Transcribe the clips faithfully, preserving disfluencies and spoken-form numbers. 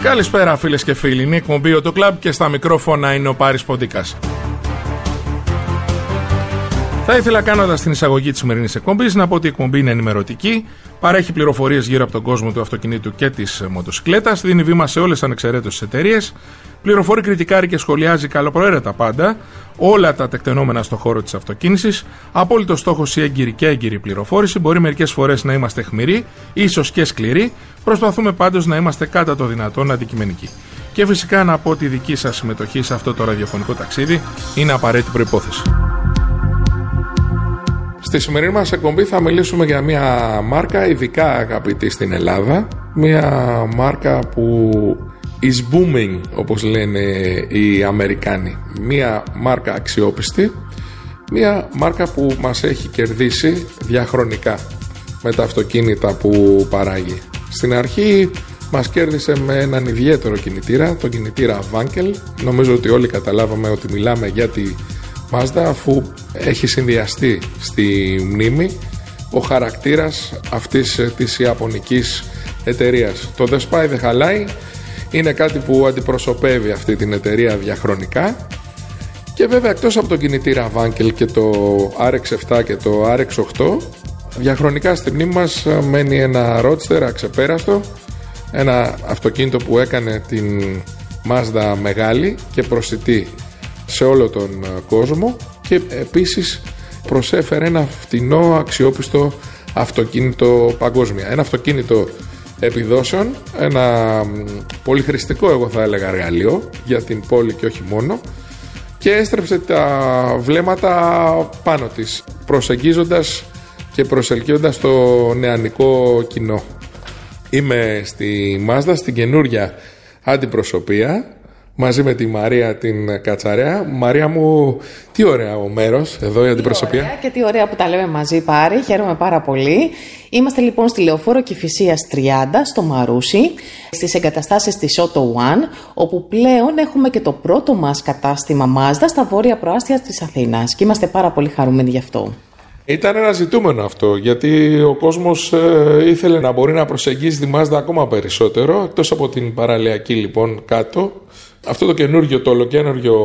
Καλησπέρα φίλες και φίλοι, είναι η εκπομπή Auto Club και στα μικρόφωνα είναι ο Πάρης Ποντίκας. Θα ήθελα, κάνοντας την εισαγωγή της σημερινής εκπομπής, να πω ότι η εκπομπή είναι ενημερωτική, παρέχει πληροφορίες γύρω από τον κόσμο του αυτοκινήτου και της μοτοσυκλέτας, δίνει βήμα σε όλες τις ανεξαιρέτως εταιρείες, πληροφορεί, κριτικάρει και σχολιάζει καλοπροαίρετα πάντα όλα τα τεκτενόμενα στον χώρο της αυτοκίνησης. Απόλυτο στόχος η έγκυρη και έγκυρη πληροφόρηση. Μπορεί μερικές φορές να είμαστε αιχμηροί, ίσως και σκληροί. Προσπαθούμε πάντως να είμαστε κατά το δυνατόν αντικειμενικοί. Και φυσικά να πω ότι η δική σας συμμετοχή σε αυτό το ραδιοφωνικό ταξίδι είναι απαραίτητη προϋπόθεση. Στη σημερινή μας εκπομπή θα μιλήσουμε για μια μάρκα ειδικά αγαπητή στην Ελλάδα. Μια μάρκα που is booming, όπως λένε οι Αμερικάνοι. Μια μάρκα αξιόπιστη. Μια μάρκα που μας έχει κερδίσει διαχρονικά με τα αυτοκίνητα που παράγει. Στην αρχή μας κέρδισε με έναν ιδιαίτερο κινητήρα, τον κινητήρα Wankel. Νομίζω ότι όλοι καταλάβαμε ότι μιλάμε για τη Mazda, αφού έχει συνδυαστεί στη μνήμη ο χαρακτήρας αυτής της ιαπωνικής εταιρείας. Το The Spy The χαλάει είναι κάτι που αντιπροσωπεύει αυτή την εταιρεία διαχρονικά. Και βέβαια, εκτός από τον κινητήρα Wankel και το αρ εξ επτά και το αρ εξ οκτώ, διαχρονικά στη μνήμη μας μένει ένα Roadster αξεπέραστο, ένα αυτοκίνητο που έκανε την Mazda μεγάλη και προσιτή σε όλο τον κόσμο και επίσης προσέφερε ένα φτηνό αξιόπιστο αυτοκίνητο παγκόσμια. Ένα αυτοκίνητο επιδόσεων, ένα πολύ χρηστικό, εγώ θα έλεγα, εργαλείο για την πόλη και όχι μόνο, και έστρεψε τα βλέμματα πάνω της, προσεγγίζοντας και προσελκύοντας το νεανικό κοινό. Είμαι στη Mazda, στην καινούρια αντιπροσωπεία, μαζί με τη Μαρία την Κατσαρέα. Μαρία μου, τι ωραία ο μέρος εδώ, η αντιπροσωπεία. Τι ωραία και τι ωραία που τα λέμε μαζί, Πάρη. Χαίρομαι πάρα πολύ. Είμαστε λοιπόν στη Λεωφόρο Κηφισίας τριάντα, στο Μαρούσι, στις εγκαταστάσεις της Auto One, όπου πλέον έχουμε και το πρώτο μας κατάστημα Mazda στα βόρεια προάστια της Αθήνας. Και είμαστε πάρα πολύ χαρούμενοι γι' αυτό. Ήταν ένα ζητούμενο αυτό, γιατί ο κόσμος ε, ήθελε να μπορεί να προσεγγίσει τη Mazda ακόμα περισσότερο, εκτός από την παραλιακή λοιπόν κάτω. Αυτό το καινούργιο, το ολοκένουργιο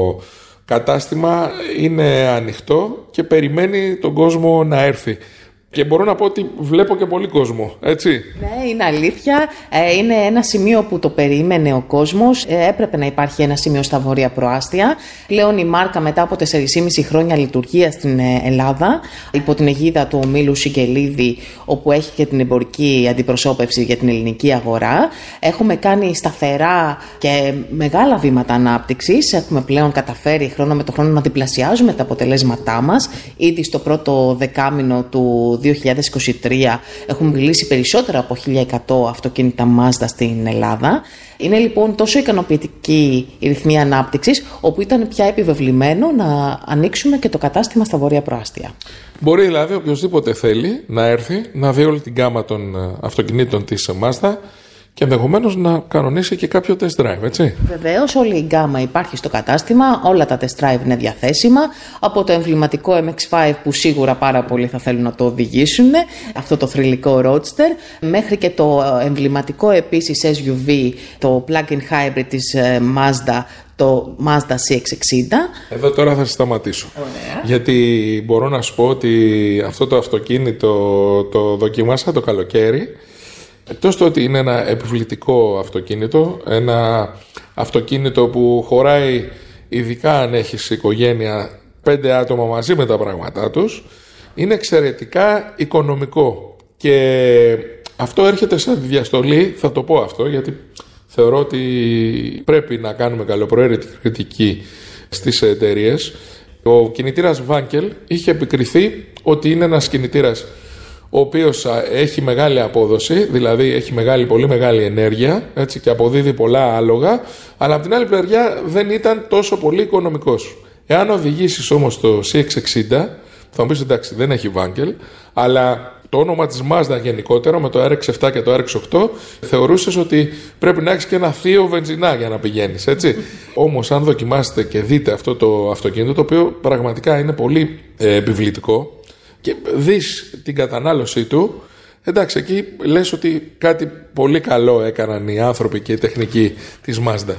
κατάστημα είναι ανοιχτό και περιμένει τον κόσμο να έρθει. Και μπορώ να πω ότι βλέπω και πολύ κόσμο, έτσι. Ναι, είναι αλήθεια. Ε, είναι ένα σημείο που το περίμενε ο κόσμος. Ε, έπρεπε να υπάρχει ένα σημείο στα βόρεια προάστια. Πλέον η μάρκα, μετά από τέσσερα και μισό χρόνια λειτουργία στην Ελλάδα, υπό την αιγίδα του ομίλου Σικελίδη, όπου έχει και την εμπορική αντιπροσώπευση για την ελληνική αγορά, έχουμε κάνει σταθερά και μεγάλα βήματα ανάπτυξης. Έχουμε πλέον καταφέρει χρόνο με το χρόνο να διπλασιάζουμε τα αποτελέσματά μας. Ήδη στο πρώτο δεκάμηνο του δύο χιλιάδες είκοσι τρία έχουμε μιλήσει περισσότερα από χίλια εκατό αυτοκίνητα Mazda στην Ελλάδα. Είναι λοιπόν τόσο ικανοποιητική η ρυθμή ανάπτυξης, όπου ήταν πια επιβεβλημένο να ανοίξουμε και το κατάστημα στα βόρεια προάστια. Μπορεί δηλαδή οποιοδήποτε θέλει να έρθει, να δει όλη την γκάμα των αυτοκινήτων της Mazda και ενδεχομένως να κανονίσει και κάποιο test drive, έτσι. Βεβαίως, όλη η γκάμα υπάρχει στο κατάστημα, όλα τα test drive είναι διαθέσιμα, από το εμβληματικό εμ εξ πέντε που σίγουρα πάρα πολλοί θα θέλουν να το οδηγήσουν, αυτό το θρυλικό Roadster, μέχρι και το εμβληματικό επίσης ες γιου βι, το plug-in hybrid της Mazda, το Mazda σι εξ εξήντα. Εδώ τώρα θα σταματήσω. Ωραία. Γιατί μπορώ να σου πω ότι αυτό το αυτοκίνητο το δοκιμάσα το καλοκαίρι. Εκτός το ότι είναι ένα επιβλητικό αυτοκίνητο, ένα αυτοκίνητο που χωράει ειδικά αν έχεις οικογένεια πέντε άτομα μαζί με τα πράγματά τους, είναι εξαιρετικά οικονομικό. Και αυτό έρχεται σαν διαστολή, θα το πω αυτό, γιατί θεωρώ ότι πρέπει να κάνουμε καλοπροαίρετη κριτική στις εταιρείες. Ο κινητήρας Wankel είχε επικριθεί ότι είναι ένας κινητήρας ο οποίος έχει μεγάλη απόδοση, δηλαδή έχει μεγάλη, πολύ μεγάλη ενέργεια, έτσι, και αποδίδει πολλά άλογα, αλλά από την άλλη πλευρά δεν ήταν τόσο πολύ οικονομικός. Εάν οδηγήσεις όμως το σι εξ εξήντα, θα μου πεις εντάξει δεν έχει Wankel, αλλά το όνομα της Mazda γενικότερο με το αρ εξ επτά και το αρ εξ οκτώ θεωρούσες ότι πρέπει να έχεις και ένα θείο βενζινά για να πηγαίνεις, έτσι. Όμως αν δοκιμάσετε και δείτε αυτό το αυτοκίνητο, το οποίο πραγματικά είναι πολύ ε, επιβλητικό, και δεις την κατανάλωσή του, Εντάξει, εκεί λες ότι κάτι πολύ καλό έκαναν οι άνθρωποι και οι τεχνικοί της Mazda.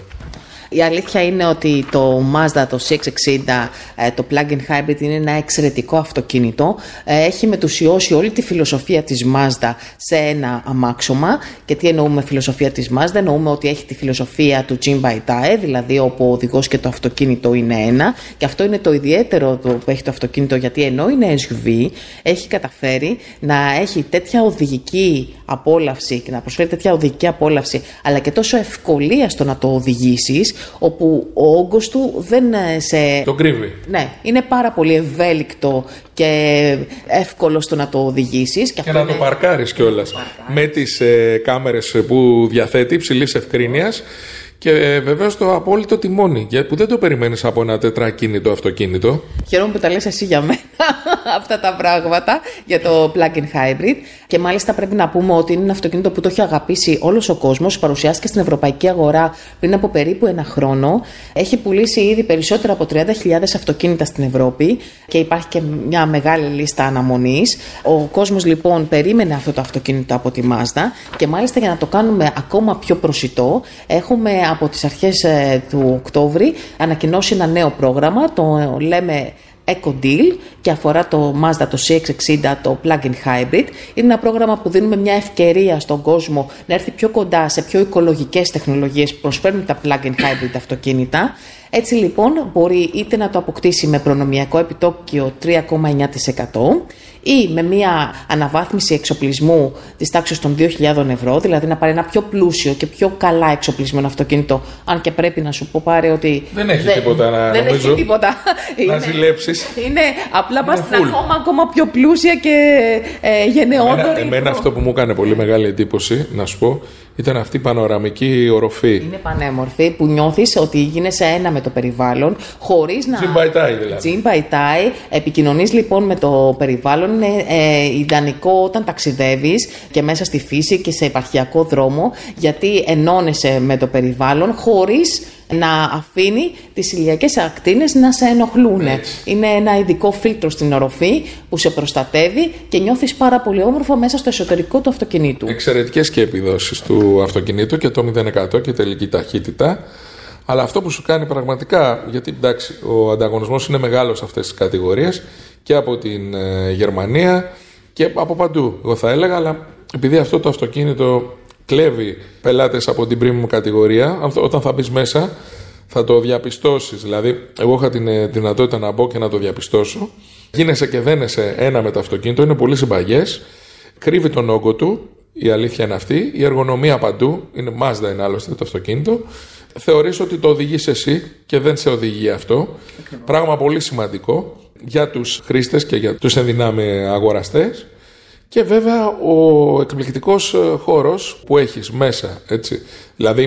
Η αλήθεια είναι ότι το Mazda, το σι εξ εξήντα, το plug-in hybrid είναι ένα εξαιρετικό αυτοκίνητο. Έχει μετουσιώσει όλη τη φιλοσοφία της Mazda σε ένα αμάξωμα. Και τι εννοούμε φιλοσοφία της Mazda? Εννοούμε ότι έχει τη φιλοσοφία του Jim Baitai, δηλαδή όπου ο οδηγός και το αυτοκίνητο είναι ένα. Και αυτό είναι το ιδιαίτερο που έχει το αυτοκίνητο, γιατί ενώ είναι ες γιου βι, έχει καταφέρει να έχει τέτοια οδηγική απόλαυση και να προσφέρει τέτοια οδηγική απόλαυση, αλλά και τόσο ευκολία στο να το οδηγήσεις, όπου ο όγκος του δεν σε... Το κρύβει. Ναι, είναι πάρα πολύ ευέλικτο και εύκολο στο να το οδηγήσεις. Και, και να είναι... το παρκάρεις κιόλας. Με τις ε, κάμερες που διαθέτει υψηλής ευκρίνειας. Και ε, βεβαίως το απόλυτο τιμόνι, που δεν το περιμένεις από ένα τετρακίνητο αυτοκίνητο. Χαίρομαι που τα λες εσύ για μένα αυτά τα πράγματα, για το plug-in hybrid. Και μάλιστα πρέπει να πούμε ότι είναι ένα αυτοκίνητο που το έχει αγαπήσει όλος ο κόσμος. Παρουσιάστηκε στην ευρωπαϊκή αγορά πριν από περίπου ένα χρόνο. Έχει πουλήσει ήδη περισσότερα από τριάντα χιλιάδες αυτοκίνητα στην Ευρώπη και υπάρχει και μια μεγάλη λίστα αναμονής. Ο κόσμος λοιπόν περίμενε αυτό το αυτοκίνητο από τη Mazda και μάλιστα για να το κάνουμε ακόμα πιο προσιτό, έχουμε από τις αρχές ε, του Οκτώβρη ανακοινώσει ένα νέο πρόγραμμα, το λέμε Eco Deal, και αφορά το Mazda, το σι εξ εξήντα, το plug-in hybrid. Είναι ένα πρόγραμμα που δίνουμε μια ευκαιρία στον κόσμο να έρθει πιο κοντά σε πιο οικολογικές τεχνολογίες που προσφέρουν τα plug-in hybrid αυτοκίνητα. Έτσι λοιπόν μπορεί είτε να το αποκτήσει με προνομιακό επιτόκιο τρία κόμμα εννιά τοις εκατό ή με μια αναβάθμιση εξοπλισμού της τάξης των δύο χιλιάδες ευρώ, δηλαδή να πάρει ένα πιο πλούσιο και πιο καλά εξοπλισμένο αυτοκίνητο, αν και πρέπει να σου πω πάρει ότι δεν έχει δεν, τίποτα να, δεν νομίζω, έχει τίποτα να ζηλέψεις. Είναι απλά πας στην ακόμα, ακόμα πιο πλούσια και ε, γενναιόδορη. Εμένα, εμένα αυτό που μου έκανε πολύ μεγάλη εντύπωση, να σου πω, ήταν αυτή η πανοραμική οροφή. Είναι πανέμορφη, που νιώθεις ότι γίνεσαι ένα με το περιβάλλον, χωρίς να... Jim Baitai δηλαδή. Jim Baitai. Επικοινωνείς λοιπόν με το περιβάλλον. Είναι ε, ιδανικό όταν ταξιδεύεις και μέσα στη φύση και σε επαρχιακό δρόμο, γιατί ενώνεσαι με το περιβάλλον χωρίς να αφήνει τις ηλιακές ακτίνες να σε ενοχλούν. Έτσι. Είναι ένα ειδικό φίλτρο στην οροφή που σε προστατεύει και νιώθεις πάρα πολύ όμορφο μέσα στο εσωτερικό του αυτοκινήτου. Εξαιρετικές και επιδόσεις του αυτοκινήτου και το μηδέν τοις εκατό και τελική ταχύτητα. Αλλά αυτό που σου κάνει πραγματικά, γιατί εντάξει, ο ανταγωνισμός είναι μεγάλος σε αυτές τις κατηγορίες και από την ε, Γερμανία και από παντού, εγώ θα έλεγα, αλλά επειδή αυτό το αυτοκίνητο κλέβει πελάτες από την premium κατηγορία, όταν θα μπεις μέσα θα το διαπιστώσεις. Δηλαδή, εγώ είχα την ε, δυνατότητα να μπω και να το διαπιστώσω. Γίνεσαι και δένεσαι ένα με το αυτοκίνητο, είναι πολύ συμπαγές, κρύβει τον όγκο του, η αλήθεια είναι αυτή, η εργονομία παντού, είναι Mazda είναι άλλωστε το αυτοκίνητο. Θεωρείς ότι το οδηγείς εσύ και δεν σε οδηγεί αυτό. Okay. Πράγμα πολύ σημαντικό για τους χρήστες και για τους ενδυνάμει αγοραστές. Και βέβαια ο εκπληκτικός χώρος που έχεις μέσα, έτσι. Δηλαδή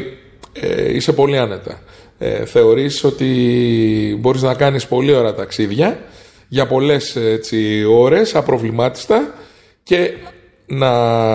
ε, είσαι πολύ άνετα. Ε, θεωρείς ότι μπορείς να κάνεις πολύ ωραία ταξίδια για πολλές έτσι, ώρες απροβλημάτιστα και να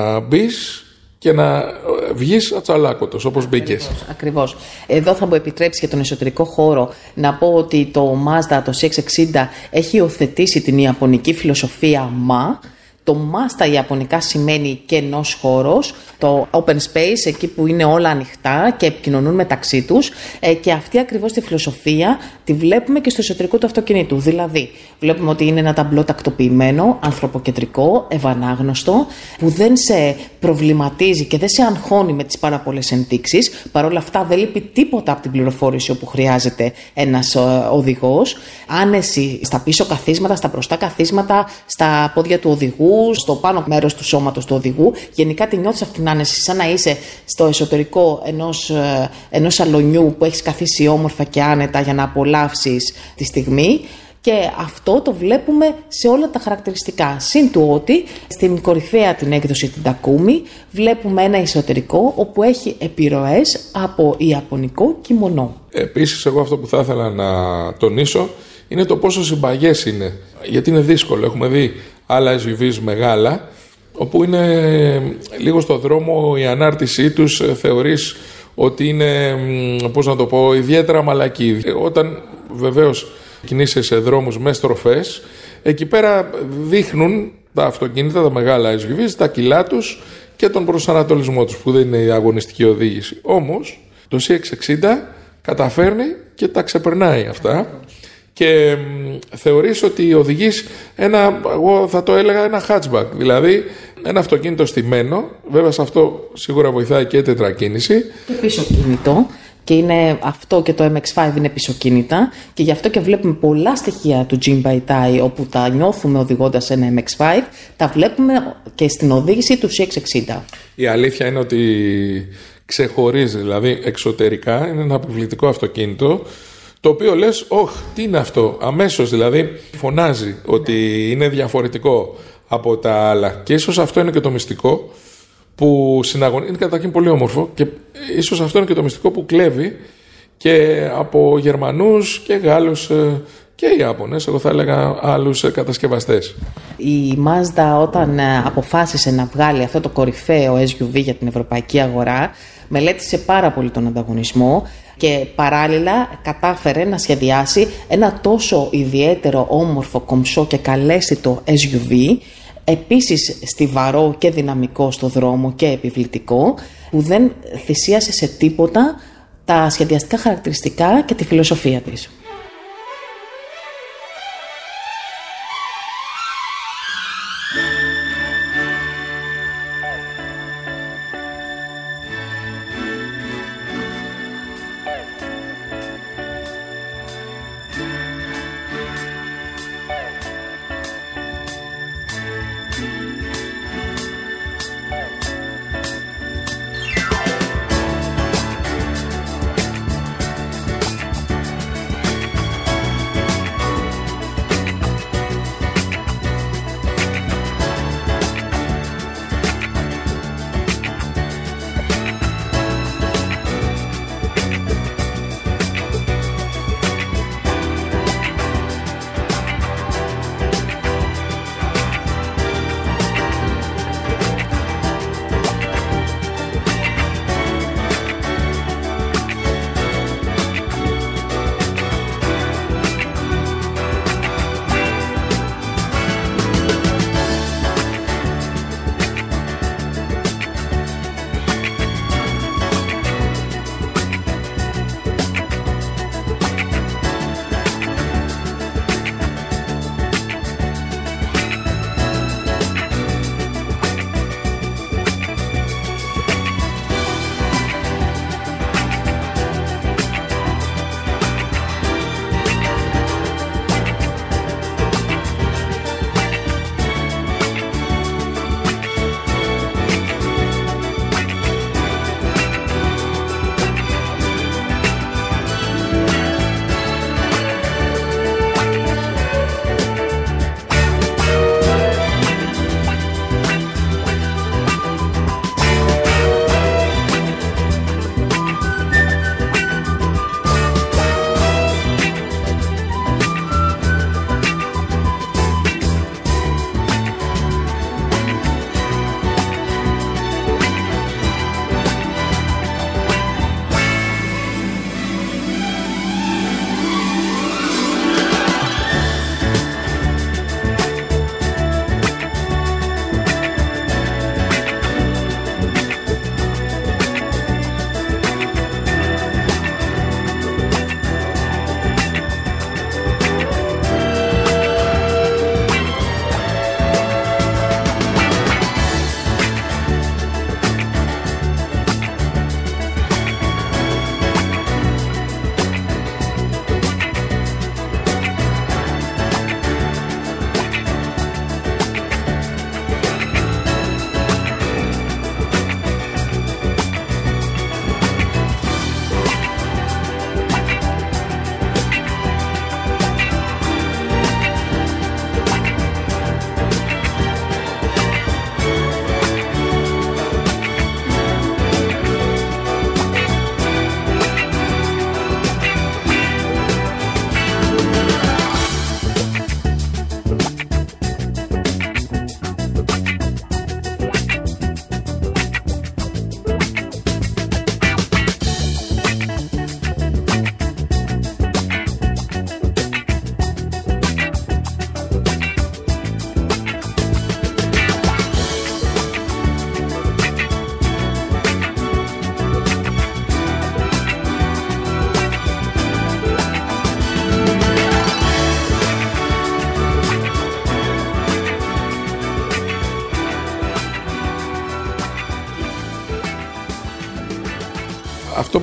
μπεις και να βγεις ατσαλάκωτος όπως μπήκες. Ακριβώς. Εδώ θα μου επιτρέψει για τον εσωτερικό χώρο να πω ότι το Mazda, το σι εξ εξήντα, έχει υιοθετήσει την ιαπωνική φιλοσοφία μα. Το μα στα ιαπωνικά σημαίνει κενός χώρος, το open space, εκεί που είναι όλα ανοιχτά και επικοινωνούν μεταξύ τους, και αυτή ακριβώς τη φιλοσοφία τη βλέπουμε και στο εσωτερικό του αυτοκινήτου. Δηλαδή, βλέπουμε ότι είναι ένα ταμπλό τακτοποιημένο, ανθρωποκεντρικό, ευανάγνωστο, που δεν σε προβληματίζει και δεν σε αγχώνει με τις πάρα πολλές ενδείξεις. Παρ' όλα αυτά, δεν λείπει τίποτα από την πληροφόρηση όπου χρειάζεται ένας οδηγός. Άνεση στα πίσω καθίσματα, στα μπροστά καθίσματα, στα πόδια του οδηγού, στο πάνω μέρος του σώματος του οδηγού. Γενικά τη νιώθεις αυτήν την άνεση σαν να είσαι στο εσωτερικό ενός, ενός σαλονιού που έχεις καθίσει όμορφα και άνετα για να απολαύσεις τη στιγμή. Και αυτό το βλέπουμε σε όλα τα χαρακτηριστικά. Συν του ότι στην κορυφαία την έκδοση την Takumi βλέπουμε ένα εσωτερικό όπου έχει επιρροές από ιαπωνικό κιμονό. Επίσης, εγώ αυτό που θα ήθελα να τονίσω είναι το πόσο συμπαγές είναι. Γιατί είναι δύσκολο. Έχουμε δει άλλα ες γιου βις μεγάλα, όπου είναι λίγο στο δρόμο η ανάρτησή τους θεωρείς ότι είναι, πώς να το πω, ιδιαίτερα μαλακή. Όταν βεβαίως κινείσαι σε δρόμους με στροφές, εκεί πέρα δείχνουν τα αυτοκίνητα, τα μεγάλα ες γιου βι, τα κιλά τους και τον προσανατολισμό τους, που δεν είναι η αγωνιστική οδήγηση. Όμως το σι εξ εξήντα καταφέρνει και τα ξεπερνάει αυτά και μ, θεωρείς ότι οδηγείς ένα, εγώ θα το έλεγα ένα hatchback, δηλαδή ένα αυτοκίνητο στημένο. Βέβαια σε αυτό σίγουρα βοηθάει και η τετρακίνηση και πίσω κινητό. Και είναι αυτό, και το εμ εξ φάιβ είναι πισωκίνητα, και γι' αυτό και βλέπουμε πολλά στοιχεία του Jim Baitai όπου τα νιώθουμε οδηγώντας ένα εμ εξ φάιβ, τα βλέπουμε και στην οδήγηση του σι εξ εξήντα. Η αλήθεια είναι ότι ξεχωρίζει, δηλαδή εξωτερικά είναι ένα αποβλητικό αυτοκίνητο, το οποίο λες, όχ, τι είναι αυτό, αμέσως δηλαδή φωνάζει ότι είναι διαφορετικό από τα άλλα, και ίσως αυτό είναι και το μυστικό που συναγωνίζει. Είναι καταρχήν πολύ όμορφο και ίσως αυτό είναι και το μυστικό που κλέβει και από Γερμανούς και Γάλλους και Ιάπωνες, εγώ θα έλεγα άλλους κατασκευαστές. Η Mazda όταν αποφάσισε να βγάλει αυτό το κορυφαίο ες γιου βι για την ευρωπαϊκή αγορά, μελέτησε πάρα πολύ τον ανταγωνισμό και παράλληλα κατάφερε να σχεδιάσει ένα τόσο ιδιαίτερο, όμορφο, κομψό και καλέσθητο ες γιου βι, επίσης στιβαρό και δυναμικό στο δρόμο και επιβλητικό, που δεν θυσίασε σε τίποτα τα σχεδιαστικά χαρακτηριστικά και τη φιλοσοφία της.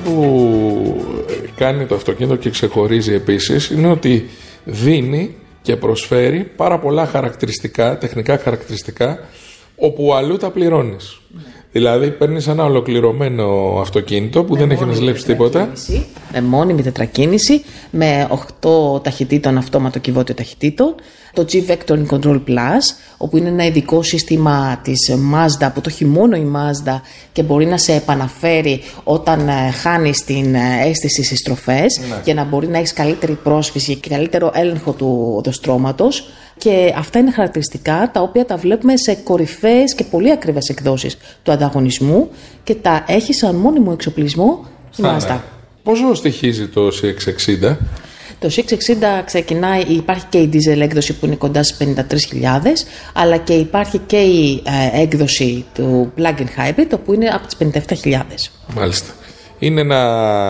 που κάνει το αυτοκίνητο και ξεχωρίζει επίσης είναι ότι δίνει και προσφέρει πάρα πολλά χαρακτηριστικά, τεχνικά χαρακτηριστικά, όπου αλλού τα πληρώνεις. Δηλαδή παίρνεις ένα ολοκληρωμένο αυτοκίνητο που με δεν έχει να ζηλέψει τίποτα. Με μόνιμη τετρακίνηση, με οκτώ ταχυτήτων αυτόματο κυβότιο ταχυτήτων. Το G-Vector Control Plus, όπου είναι ένα ειδικό σύστημα της Mazda που το έχει μόνο η Mazda και μπορεί να σε επαναφέρει όταν χάνεις την αίσθηση στις στροφές, ναι, για να μπορεί να έχεις καλύτερη πρόσφυση και καλύτερο έλεγχο του οδοστρώματος. Και αυτά είναι χαρακτηριστικά τα οποία τα βλέπουμε σε κορυφαίες και πολύ ακριβές εκδόσεις του ανταγωνισμού και τα έχει σαν μόνιμο εξοπλισμό η Mazda. Ναι. Πόσο στοιχίζει το σι εξ εξήντα? Το σι εξ εξήντα ξεκινάει, υπάρχει και η diesel έκδοση που είναι κοντά στις πενήντα τρεις χιλιάδες, αλλά και υπάρχει και η ε, έκδοση του plug-in hybrid, όπου είναι από τις πενήντα επτά χιλιάδες. Μάλιστα. Είναι ένα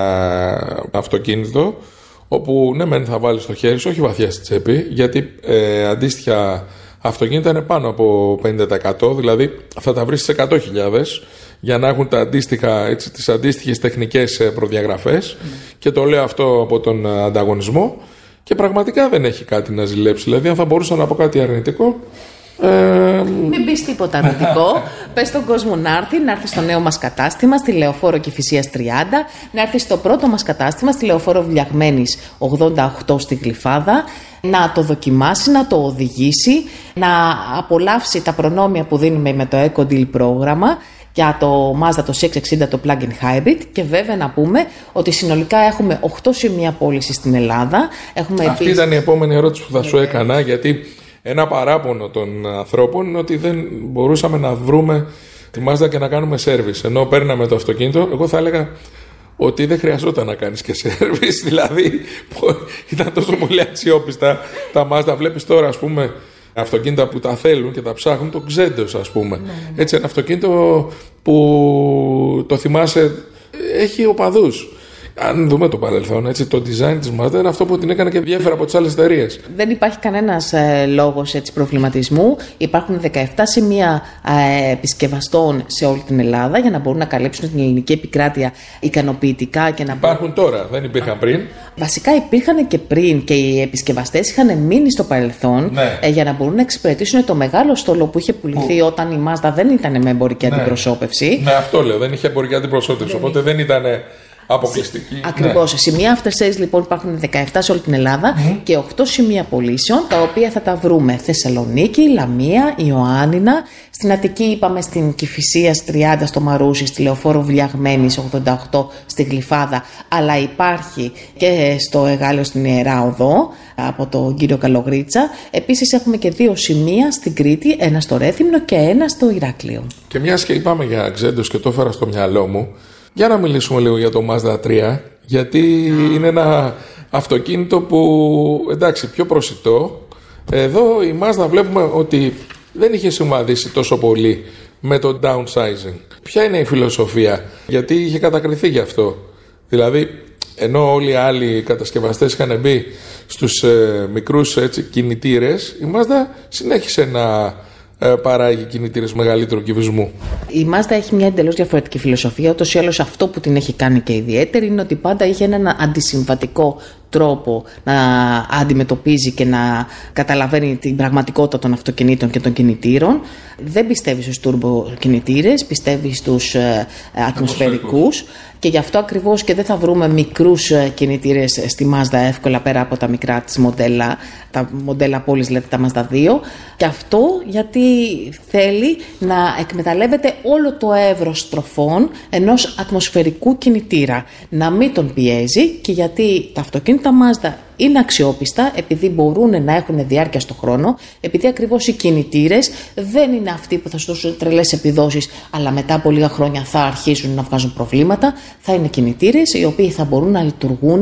αυτοκίνητο όπου ναι μεν θα βάλεις το χέρι σου, όχι βαθιά στη τσέπη, γιατί ε, αντίστοιχα αυτοκίνητα είναι πάνω από πενήντα τοις εκατό, δηλαδή θα τα βρεις στις εκατό χιλιάδες για να έχουν τα αντίστοιχα, έτσι, τις αντίστοιχες τεχνικές προδιαγραφές, mm. και το λέω αυτό από τον ανταγωνισμό και πραγματικά δεν έχει κάτι να ζηλέψει. Δηλαδή αν θα μπορούσα να πω κάτι αρνητικό, Ε... Μην πεις τίποτα αρνητικό. Πες στον κόσμο να έρθει, να έρθει στο νέο μας κατάστημα στη Λεωφόρο Κηφισίας τριάντα, να έρθει στο πρώτο μας κατάστημα στη Λεωφόρο Βλιαγμένης ογδόντα οκτώ στη Γλυφάδα, να το δοκιμάσει, να το οδηγήσει, να απολαύσει τα προνόμια που δίνουμε με το Eco Deal πρόγραμμα για το Mazda το σι εξ εξήντα το plug-in hybrid. Και βέβαια να πούμε ότι συνολικά έχουμε οκτώ σημεία πώλησης στην Ελλάδα. Έχουμε Αυτή επίσης... ήταν η επόμενη ερώτηση που θα σου έκανα, γιατί ένα παράπονο των ανθρώπων είναι ότι δεν μπορούσαμε να βρούμε τη Mazda και να κάνουμε service. Ενώ παίρναμε το αυτοκίνητο, εγώ θα έλεγα ότι δεν χρειαζόταν να κάνεις και service. Δηλαδή ήταν τόσο πολύ αξιόπιστα τα Mazda. Βλέπεις τώρα, ας πούμε, αυτοκίνητα που τα θέλουν και τα ψάχνουν, το Xendos, ας πούμε. Ναι. Έτσι, ένα αυτοκίνητο που το θυμάσαι, έχει οπαδούς. Αν δούμε το παρελθόν, έτσι, το design της Mazda είναι αυτό που την έκανε και διέφερα από τις άλλες εταιρείες. Δεν υπάρχει κανένας ε, λόγος έτσι, προβληματισμού. Υπάρχουν δεκαεπτά σημεία ε, επισκευαστών σε όλη την Ελλάδα για να μπορούν να καλύψουν την ελληνική επικράτεια ικανοποιητικά. Και να υπάρχουν μπορούν... τώρα, δεν υπήρχαν πριν. Βασικά υπήρχαν και πριν και οι επισκευαστές είχαν μείνει στο παρελθόν, ναι, ε, για να μπορούν να εξυπηρετήσουν το μεγάλο στόλο που είχε πουληθεί που... όταν η Mazda δεν ήταν με εμπορική, ναι, αντιπροσώπευση. Ναι, αυτό λέω, δεν είχε εμπορική αντιπροσώπευση, δεν οπότε είχε. δεν ήταν αποκλειστική. Ακριβώς. Ναι. Σημεία after sales λοιπόν υπάρχουν δεκαεπτά σε όλη την Ελλάδα, mm. και οκτώ σημεία πωλήσεων, τα οποία θα τα βρούμε Θεσσαλονίκη, Λαμία, Ιωάννινα. Στην Αττική είπαμε στην Κηφισίας τριάντα στο Μαρούσι, στη Λεωφόρο Βλιαγμένης ογδόντα οκτώ στη Γλυφάδα, αλλά υπάρχει και στο Εγάλεο στην Ιερά Οδό από τον κύριο Καλογρίτσα. Επίσης έχουμε και δύο σημεία στην Κρήτη, ένα στο Ρέθυμνο και ένα στο Ηράκλειο. Και μιας και είπαμε για Xendos και το έφερα στο μυαλό μου, για να μιλήσουμε λίγο για το Mazda τρία, γιατί mm. είναι ένα αυτοκίνητο που, εντάξει, πιο προσιτό. Εδώ η Mazda βλέπουμε ότι δεν είχε συμβαδίσει τόσο πολύ με το downsizing. Ποια είναι η φιλοσοφία, γιατί είχε κατακριθεί γι' αυτό. Δηλαδή, ενώ όλοι οι άλλοι κατασκευαστές είχαν μπει στους ε, μικρούς έτσι, κινητήρες, η Mazda συνέχισε να παράγει κινητήρες μεγαλύτερου κυβισμού. Η Mazda έχει μια εντελώς διαφορετική φιλοσοφία. Ούτως ή άλλως αυτό που την έχει κάνει και ιδιαίτερη είναι ότι πάντα είχε έναν αντισυμβατικό τρόπο να αντιμετωπίζει και να καταλαβαίνει την πραγματικότητα των αυτοκινήτων και των κινητήρων. Δεν πιστεύει στους τούρμπο κινητήρες, πιστεύει στους ε, ατμοσφαιρικούς, και γι' αυτό ακριβώς και δεν θα βρούμε μικρούς κινητήρες στη Mazda εύκολα πέρα από τα μικρά της μοντέλα, τα μοντέλα πόλης, δηλαδή τα Mazda δύο, και αυτό γιατί θέλει να εκμεταλλεύεται όλο το εύρος στροφών ενός ατμοσφαιρικού κινητήρα, να μην τον πιέζει, και γιατί τα αυτοκίνητα Mazda είναι αξιόπιστα επειδή μπορούν να έχουν διάρκεια στο χρόνο, επειδή ακριβώς οι κινητήρες δεν είναι αυτοί που θα σου δώσουν τρελές επιδόσεις, αλλά μετά από λίγα χρόνια θα αρχίσουν να βγάζουν προβλήματα. Θα είναι κινητήρες οι οποίοι θα μπορούν να λειτουργούν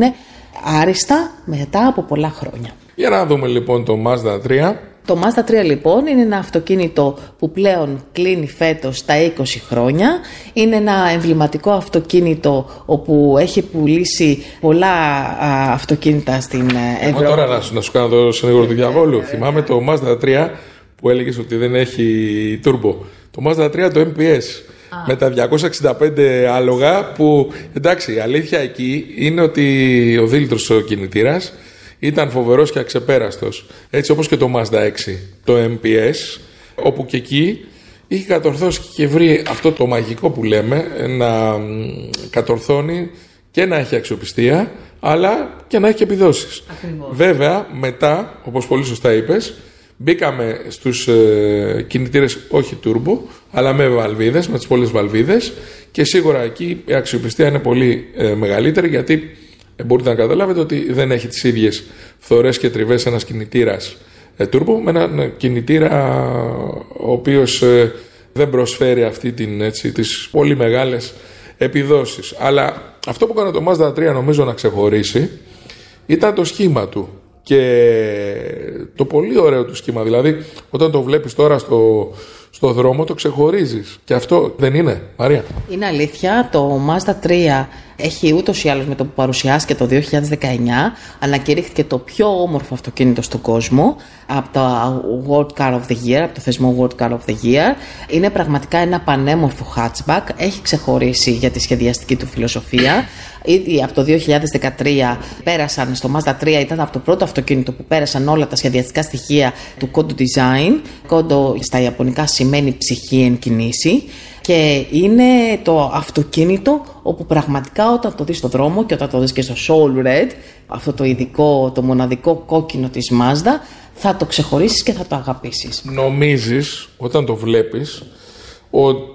άριστα μετά από πολλά χρόνια. Για να δούμε λοιπόν το Mazda τρία. Το Mazda τρία λοιπόν είναι ένα αυτοκίνητο που πλέον κλείνει φέτος τα είκοσι χρόνια. Είναι ένα εμβληματικό αυτοκίνητο όπου έχει πουλήσει πολλά α, αυτοκίνητα στην Ευρώπη. Εγώ τώρα να σου, να σου κάνω το συνήγορο του διαβόλου. Θυμάμαι το Mazda τρία που έλεγες ότι δεν έχει turbo. Το Mazda τρία το εμ πι ες με τα διακόσια εξήντα πέντε άλογα που, εντάξει, η αλήθεια εκεί είναι ότι ο δίλητρος ο κινητήρας ήταν φοβερός και αξεπέραστος. Έτσι όπως και το Mazda έξι, το εμ πι ες, όπου και εκεί είχε κατορθώσει και βρει αυτό το μαγικό που λέμε, να κατορθώνει και να έχει αξιοπιστία, αλλά και να έχει επιδόσεις. Ακριβώς. Βέβαια, μετά, όπως πολύ σωστά είπες, μπήκαμε στους ε, κινητήρες όχι turbo, αλλά με βαλβίδες, με τις πολλές βαλβίδες, και σίγουρα εκεί η αξιοπιστία είναι πολύ ε, μεγαλύτερη, γιατί ε, μπορείτε να καταλάβετε ότι δεν έχει τις ίδιες φθορές και τριβές ένας κινητήρας ε, turbo με έναν κινητήρα ο οποίος ε, δεν προσφέρει αυτή την, έτσι, τις πολύ μεγάλες επιδόσεις. Αλλά αυτό που έκανε το Mazda τρία νομίζω να ξεχωρίσει ήταν το σχήμα του και το πολύ ωραίο του σχήμα. Δηλαδή όταν το βλέπεις τώρα στο, στο δρόμο το ξεχωρίζεις, και αυτό δεν είναι, Μαρία? Είναι αλήθεια, το Mazda τρία έχει ούτως ή άλλως, με το που παρουσιάστηκε το δύο χιλιάδες δεκαεννιά, ανακηρύχθηκε το πιο όμορφο αυτοκίνητο στον κόσμο από το World Car of the Year, από το θεσμό World Car of the Year. Είναι πραγματικά ένα πανέμορφο hatchback, έχει ξεχωρίσει για τη σχεδιαστική του φιλοσοφία. Ήδη από το δύο χιλιάδες δεκατρία πέρασαν στο Mazda τρία, ήταν από το πρώτο αυτοκίνητο που πέρασαν όλα τα σχεδιαστικά στοιχεία του Kodo Design. Kodo στα ιαπωνικά σημαίνει ψυχή εν κινήσει. Και είναι το αυτοκίνητο όπου πραγματικά όταν το δεις στο δρόμο και όταν το δεις και στο Soul Red, αυτό το ειδικό, το μοναδικό κόκκινο της Mazda, θα το ξεχωρίσεις και θα το αγαπήσεις. Νομίζεις όταν το βλέπεις ότι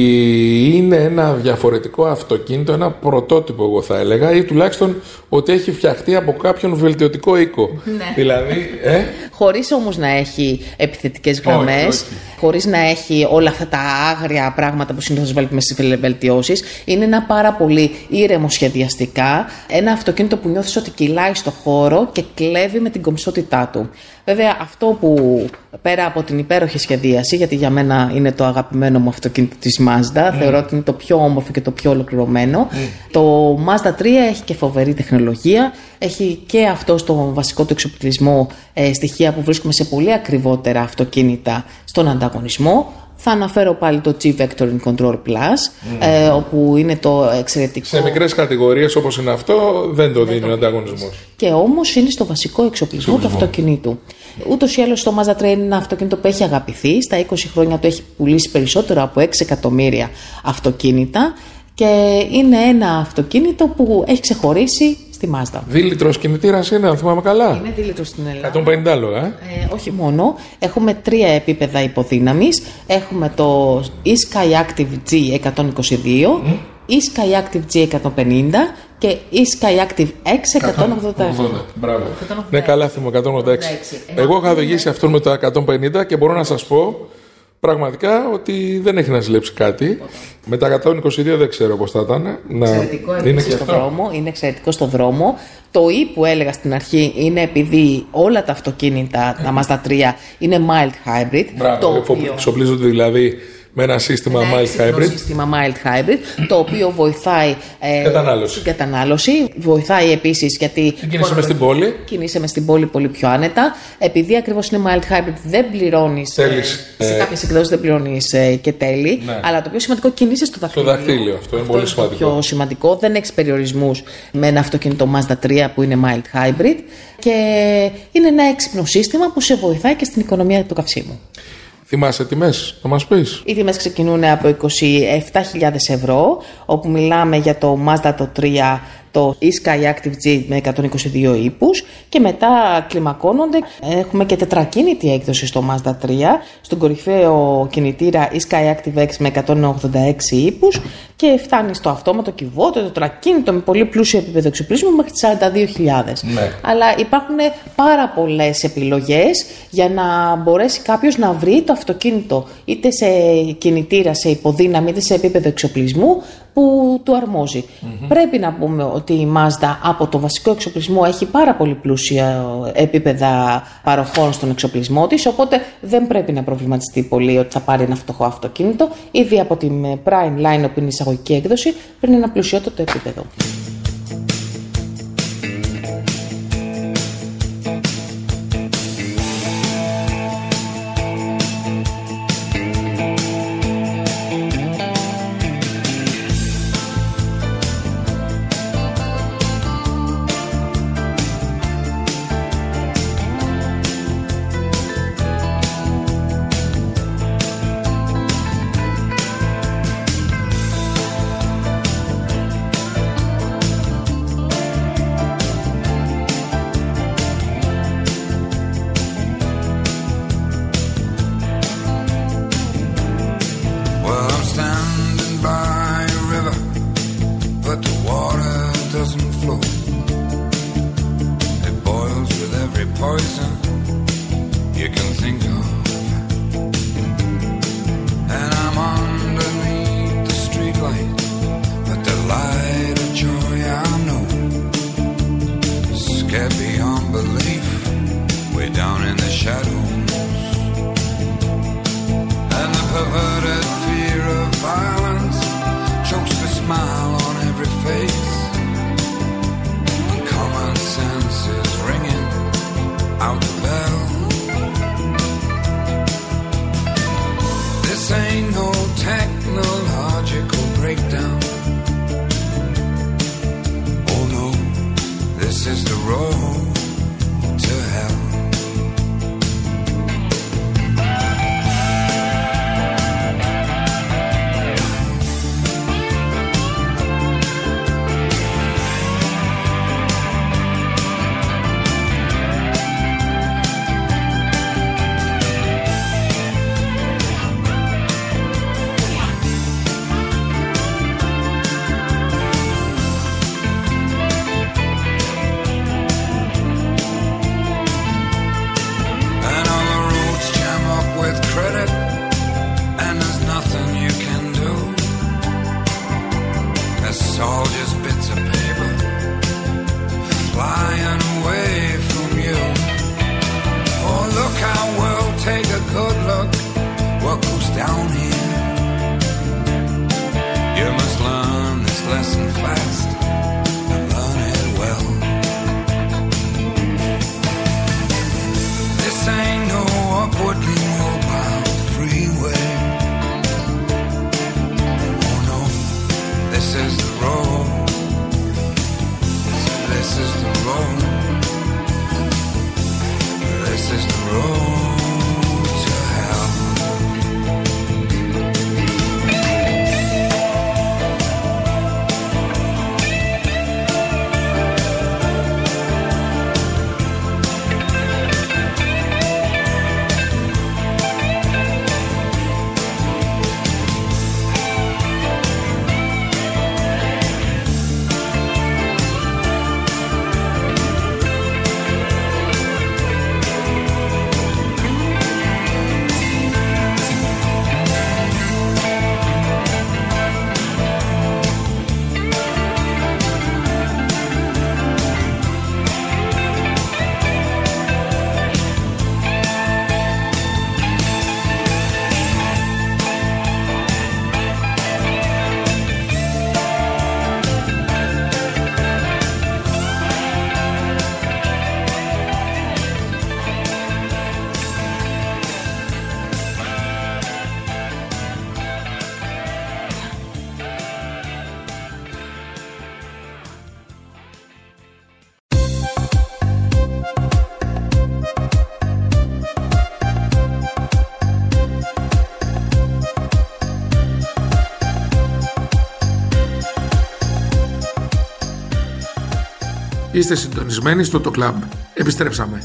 είναι ένα διαφορετικό αυτοκίνητο, ένα πρωτότυπο εγώ θα έλεγα, ή τουλάχιστον ότι έχει φτιαχτεί από κάποιον βελτιωτικό οίκο. Ναι. Δηλαδή, ε? Χωρίς όμως να έχει επιθετικές γραμμές, όχι, όχι. χωρίς να έχει όλα αυτά τα άγρια πράγματα που συνήθως βλέπουμε στις βελτιώσεις. Είναι ένα πάρα πολύ ήρεμο σχεδιαστικά, ένα αυτοκίνητο που νιώθεις ότι κυλάει στο χώρο και κλέβει με την κομψότητά του. Βέβαια, αυτό που πέρα από την υπέροχη σχεδίαση, γιατί για μένα είναι το αγαπημένο μου αυτοκίνητο της Mazda, mm. θεωρώ ότι είναι το πιο όμορφο και το πιο ολοκληρωμένο. Mm. Το Mazda τρία έχει και φοβερή τεχνολογία, έχει και αυτό στο βασικό του εξοπλισμό ε, στοιχεία που βρίσκουμε σε πολύ ακριβότερα αυτοκίνητα στον ανταγωνισμό. Θα αναφέρω πάλι το G-Vectoring Control Plus, mm. ε, όπου είναι το εξαιρετικό. Σε μικρές κατηγορίες όπως είναι αυτό, δεν το δίνει ο ανταγωνισμός. Και όμως είναι στο βασικό εξοπλισμό του αυτοκινήτου. Ούτως ή άλλως το Mazda τρία είναι ένα αυτοκίνητο που έχει αγαπηθεί. Στα είκοσι χρόνια του έχει πουλήσει περισσότερο από έξι εκατομμύρια αυτοκίνητα και είναι ένα αυτοκίνητο που έχει ξεχωρίσει στη Mazda. Δίλητρος κινητήρας είναι, αν θυμάμαι καλά. Είναι δίλητρος στην Ελλάδα. εκατόν πενήντα άλογα, ε? ε? Όχι μόνο. Έχουμε τρία επίπεδα υποδύναμης. Έχουμε το e-Skyactiv τζι εκατόν είκοσι δύο, mm. e-Skyactiv τζι εκατόν πενήντα και e-Skyactiv X εκατόν ογδόντα επτά. Μπράβο. Ναι, καλά, θυμώ, εκατόν ογδόντα έξι. Εγώ είχα οδηγήσει αυτόν με το εκατόν πενήντα και μπορώ να σας πω πραγματικά ότι δεν έχει να ζηλέψει κάτι. Με τα εκατόν είκοσι δύο δεν ξέρω πώς θα ήταν. Να... Εξαιρετικό είναι στο δρόμο. Είναι εξαιρετικό στο δρόμο. Το E που έλεγα στην αρχή είναι επειδή όλα τα αυτοκίνητα, τα Mazda τρία, είναι mild hybrid. Μπράβο, το οποίο... εξοπλίζονται δηλαδή με ένα σύστημα ένα mild hybrid. σύστημα mild hybrid, το οποίο βοηθάει ε, κατανάλωση. στην κατανάλωση. Βοηθάει επίσης γιατί. Κινείσαι μες στην πόλη. Κινείσαι μες στην πόλη πολύ πιο άνετα. Επειδή ακριβώς είναι mild hybrid, δεν πληρώνεις. Ε, σε ε, κάποιες εκδόσεις δεν πληρώνεις ε, και τέλη. Ναι. Αλλά το πιο σημαντικό, κινείσαι στο δαχτύλιο. Στο δαχτύλιο, αυτό είναι αυτό πολύ σημαντικό. Το πιο σημαντικό. Δεν έχεις περιορισμούς με ένα αυτοκίνητο Mazda τρία που είναι mild hybrid. Και είναι ένα έξυπνο σύστημα που σε βοηθάει και στην οικονομία του καυσίμου. Θυμάσαι τιμές, θα μας πεις? Οι τιμές ξεκινούν από είκοσι επτά χιλιάδες ευρώ, όπου μιλάμε για το Mazda το τρία, το e-Skyactiv G με εκατόν είκοσι δύο ύπους και μετά κλιμακώνονται. Έχουμε και τετρακίνητη έκδοση στο Mazda τρία, στον κορυφαίο κινητήρα e-Skyactiv X με εκατόν ογδόντα έξι ύπους και φτάνει στο αυτόματο κυβότιο, το τετρακίνητο με πολύ πλούσιο επίπεδο εξοπλισμού μέχρι τις σαράντα δύο χιλιάδες. Ναι. Αλλά υπάρχουν πάρα πολλές επιλογές για να μπορέσει κάποιος να βρει το αυτοκίνητο είτε σε κινητήρα, σε υποδύναμη, είτε σε επίπεδο εξοπλισμού που του αρμόζει. Mm-hmm. Πρέπει να πούμε ότι η Mazda από το βασικό εξοπλισμό έχει πάρα πολύ πλούσια επίπεδα παροχών στον εξοπλισμό της, οπότε δεν πρέπει να προβληματιστεί πολύ ότι θα πάρει ένα φτωχό αυτοκίνητο. Ήδη από την Prime Line, που είναι η εισαγωγική έκδοση, παίρνει ένα πλουσιότατο επίπεδο. poison you can think of. And I'm underneath the streetlight, but the light of joy I know, scared beyond belief, way down in the shadows. And the perverted fear of violence chokes the smile on every face, and common sense is ringing out the bell. This ain't no technological breakdown. Oh no, this is the road to hell. All just bits of paper flying away from you. Oh, look how we'll take a good look what goes down here. You must learn this lesson fast and learn it well. This ain't no upwardly mobile freeway. Oh no, this is the road. This is the road. This is the road to hell. Είστε συντονισμένοι στο το Club. Επιστρέψαμε.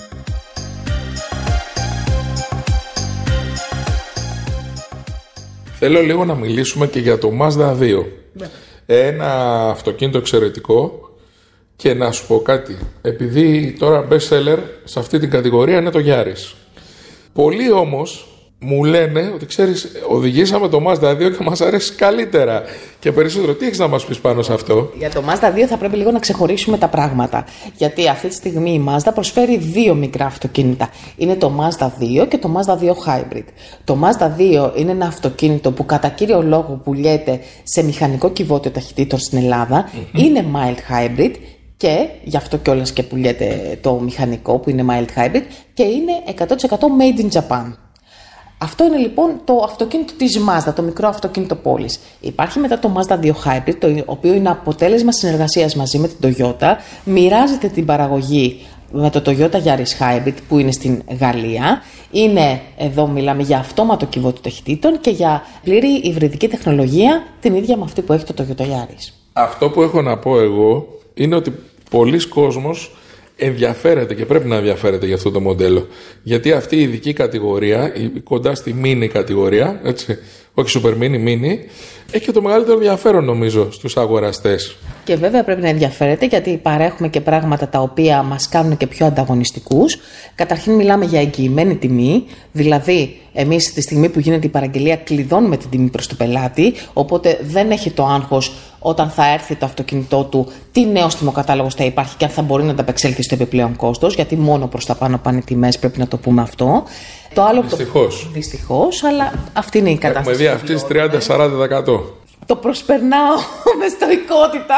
Θέλω λίγο να μιλήσουμε και για το Mazda δύο. Ναι. Ένα αυτοκίνητο εξαιρετικό. Και να σου πω κάτι. Επειδή τώρα best seller σε αυτή την κατηγορία είναι το Yaris. Πολλοί όμως μου λένε ότι ξέρεις, οδηγήσαμε το Mazda δύο και μας αρέσει καλύτερα και περισσότερο. Τι έχεις να μας πεις πάνω σε αυτό? Για το Mazda δύο θα πρέπει λίγο να ξεχωρίσουμε τα πράγματα. Γιατί αυτή τη στιγμή η Mazda προσφέρει δύο μικρά αυτοκίνητα. Είναι το Mazda δύο και το Mazda δύο Hybrid. Το Mazda δύο είναι ένα αυτοκίνητο που κατά κύριο λόγο πουλιέται σε μηχανικό κυβότιο ταχυτήτων στην Ελλάδα. Mm-hmm. Είναι mild hybrid. Και γι' αυτό κιόλας και πουλιέται το μηχανικό που είναι mild hybrid και είναι εκατό τοις εκατό made in Japan. Αυτό είναι λοιπόν το αυτοκίνητο της Mazda, το μικρό αυτοκίνητο πόλης. Υπάρχει μετά το Mazda δύο Hybrid, το οποίο είναι αποτέλεσμα συνεργασίας μαζί με την Toyota. Μοιράζεται την παραγωγή με το Toyota Yaris Hybrid που είναι στην Γαλλία. Είναι, εδώ μιλάμε για αυτόματο κυβότιο ταχυτήτων και για πλήρη υβριδική τεχνολογία, την ίδια με αυτή που έχει το Toyota Yaris. Αυτό που έχω να πω εγώ είναι ότι πολλοί κόσμος ενδιαφέρεται και πρέπει να ενδιαφέρεται για αυτό το μοντέλο. Γιατί αυτή η ειδική κατηγορία, η κοντά στη mini κατηγορία, έτσι, όχι super mini, mini, έχει το μεγαλύτερο ενδιαφέρον νομίζω στους αγοραστές. Και βέβαια πρέπει να ενδιαφέρεται, γιατί παρέχουμε και πράγματα τα οποία μας κάνουν και πιο ανταγωνιστικούς. Καταρχήν μιλάμε για εγγυημένη τιμή, δηλαδή εμείς τη στιγμή που γίνεται η παραγγελία κλειδώνουμε την τιμή προς τον πελάτη, οπότε δεν έχει το άγχος όταν θα έρθει το αυτοκίνητό του τι νέος τιμοκατάλογος θα υπάρχει και αν θα μπορεί να ανταπεξέλθει στο επιπλέον κόστος, γιατί μόνο προς τα πάνω πάνε οι τιμές, πρέπει να το πούμε αυτό. Το άλλο Δυστυχώς. Το... Δυστυχώς, αλλά αυτή είναι η κατάσταση. Έχουμε δει αυτής τριάντα με σαράντα τοις εκατό. Το προσπερνάω με στοικότητα.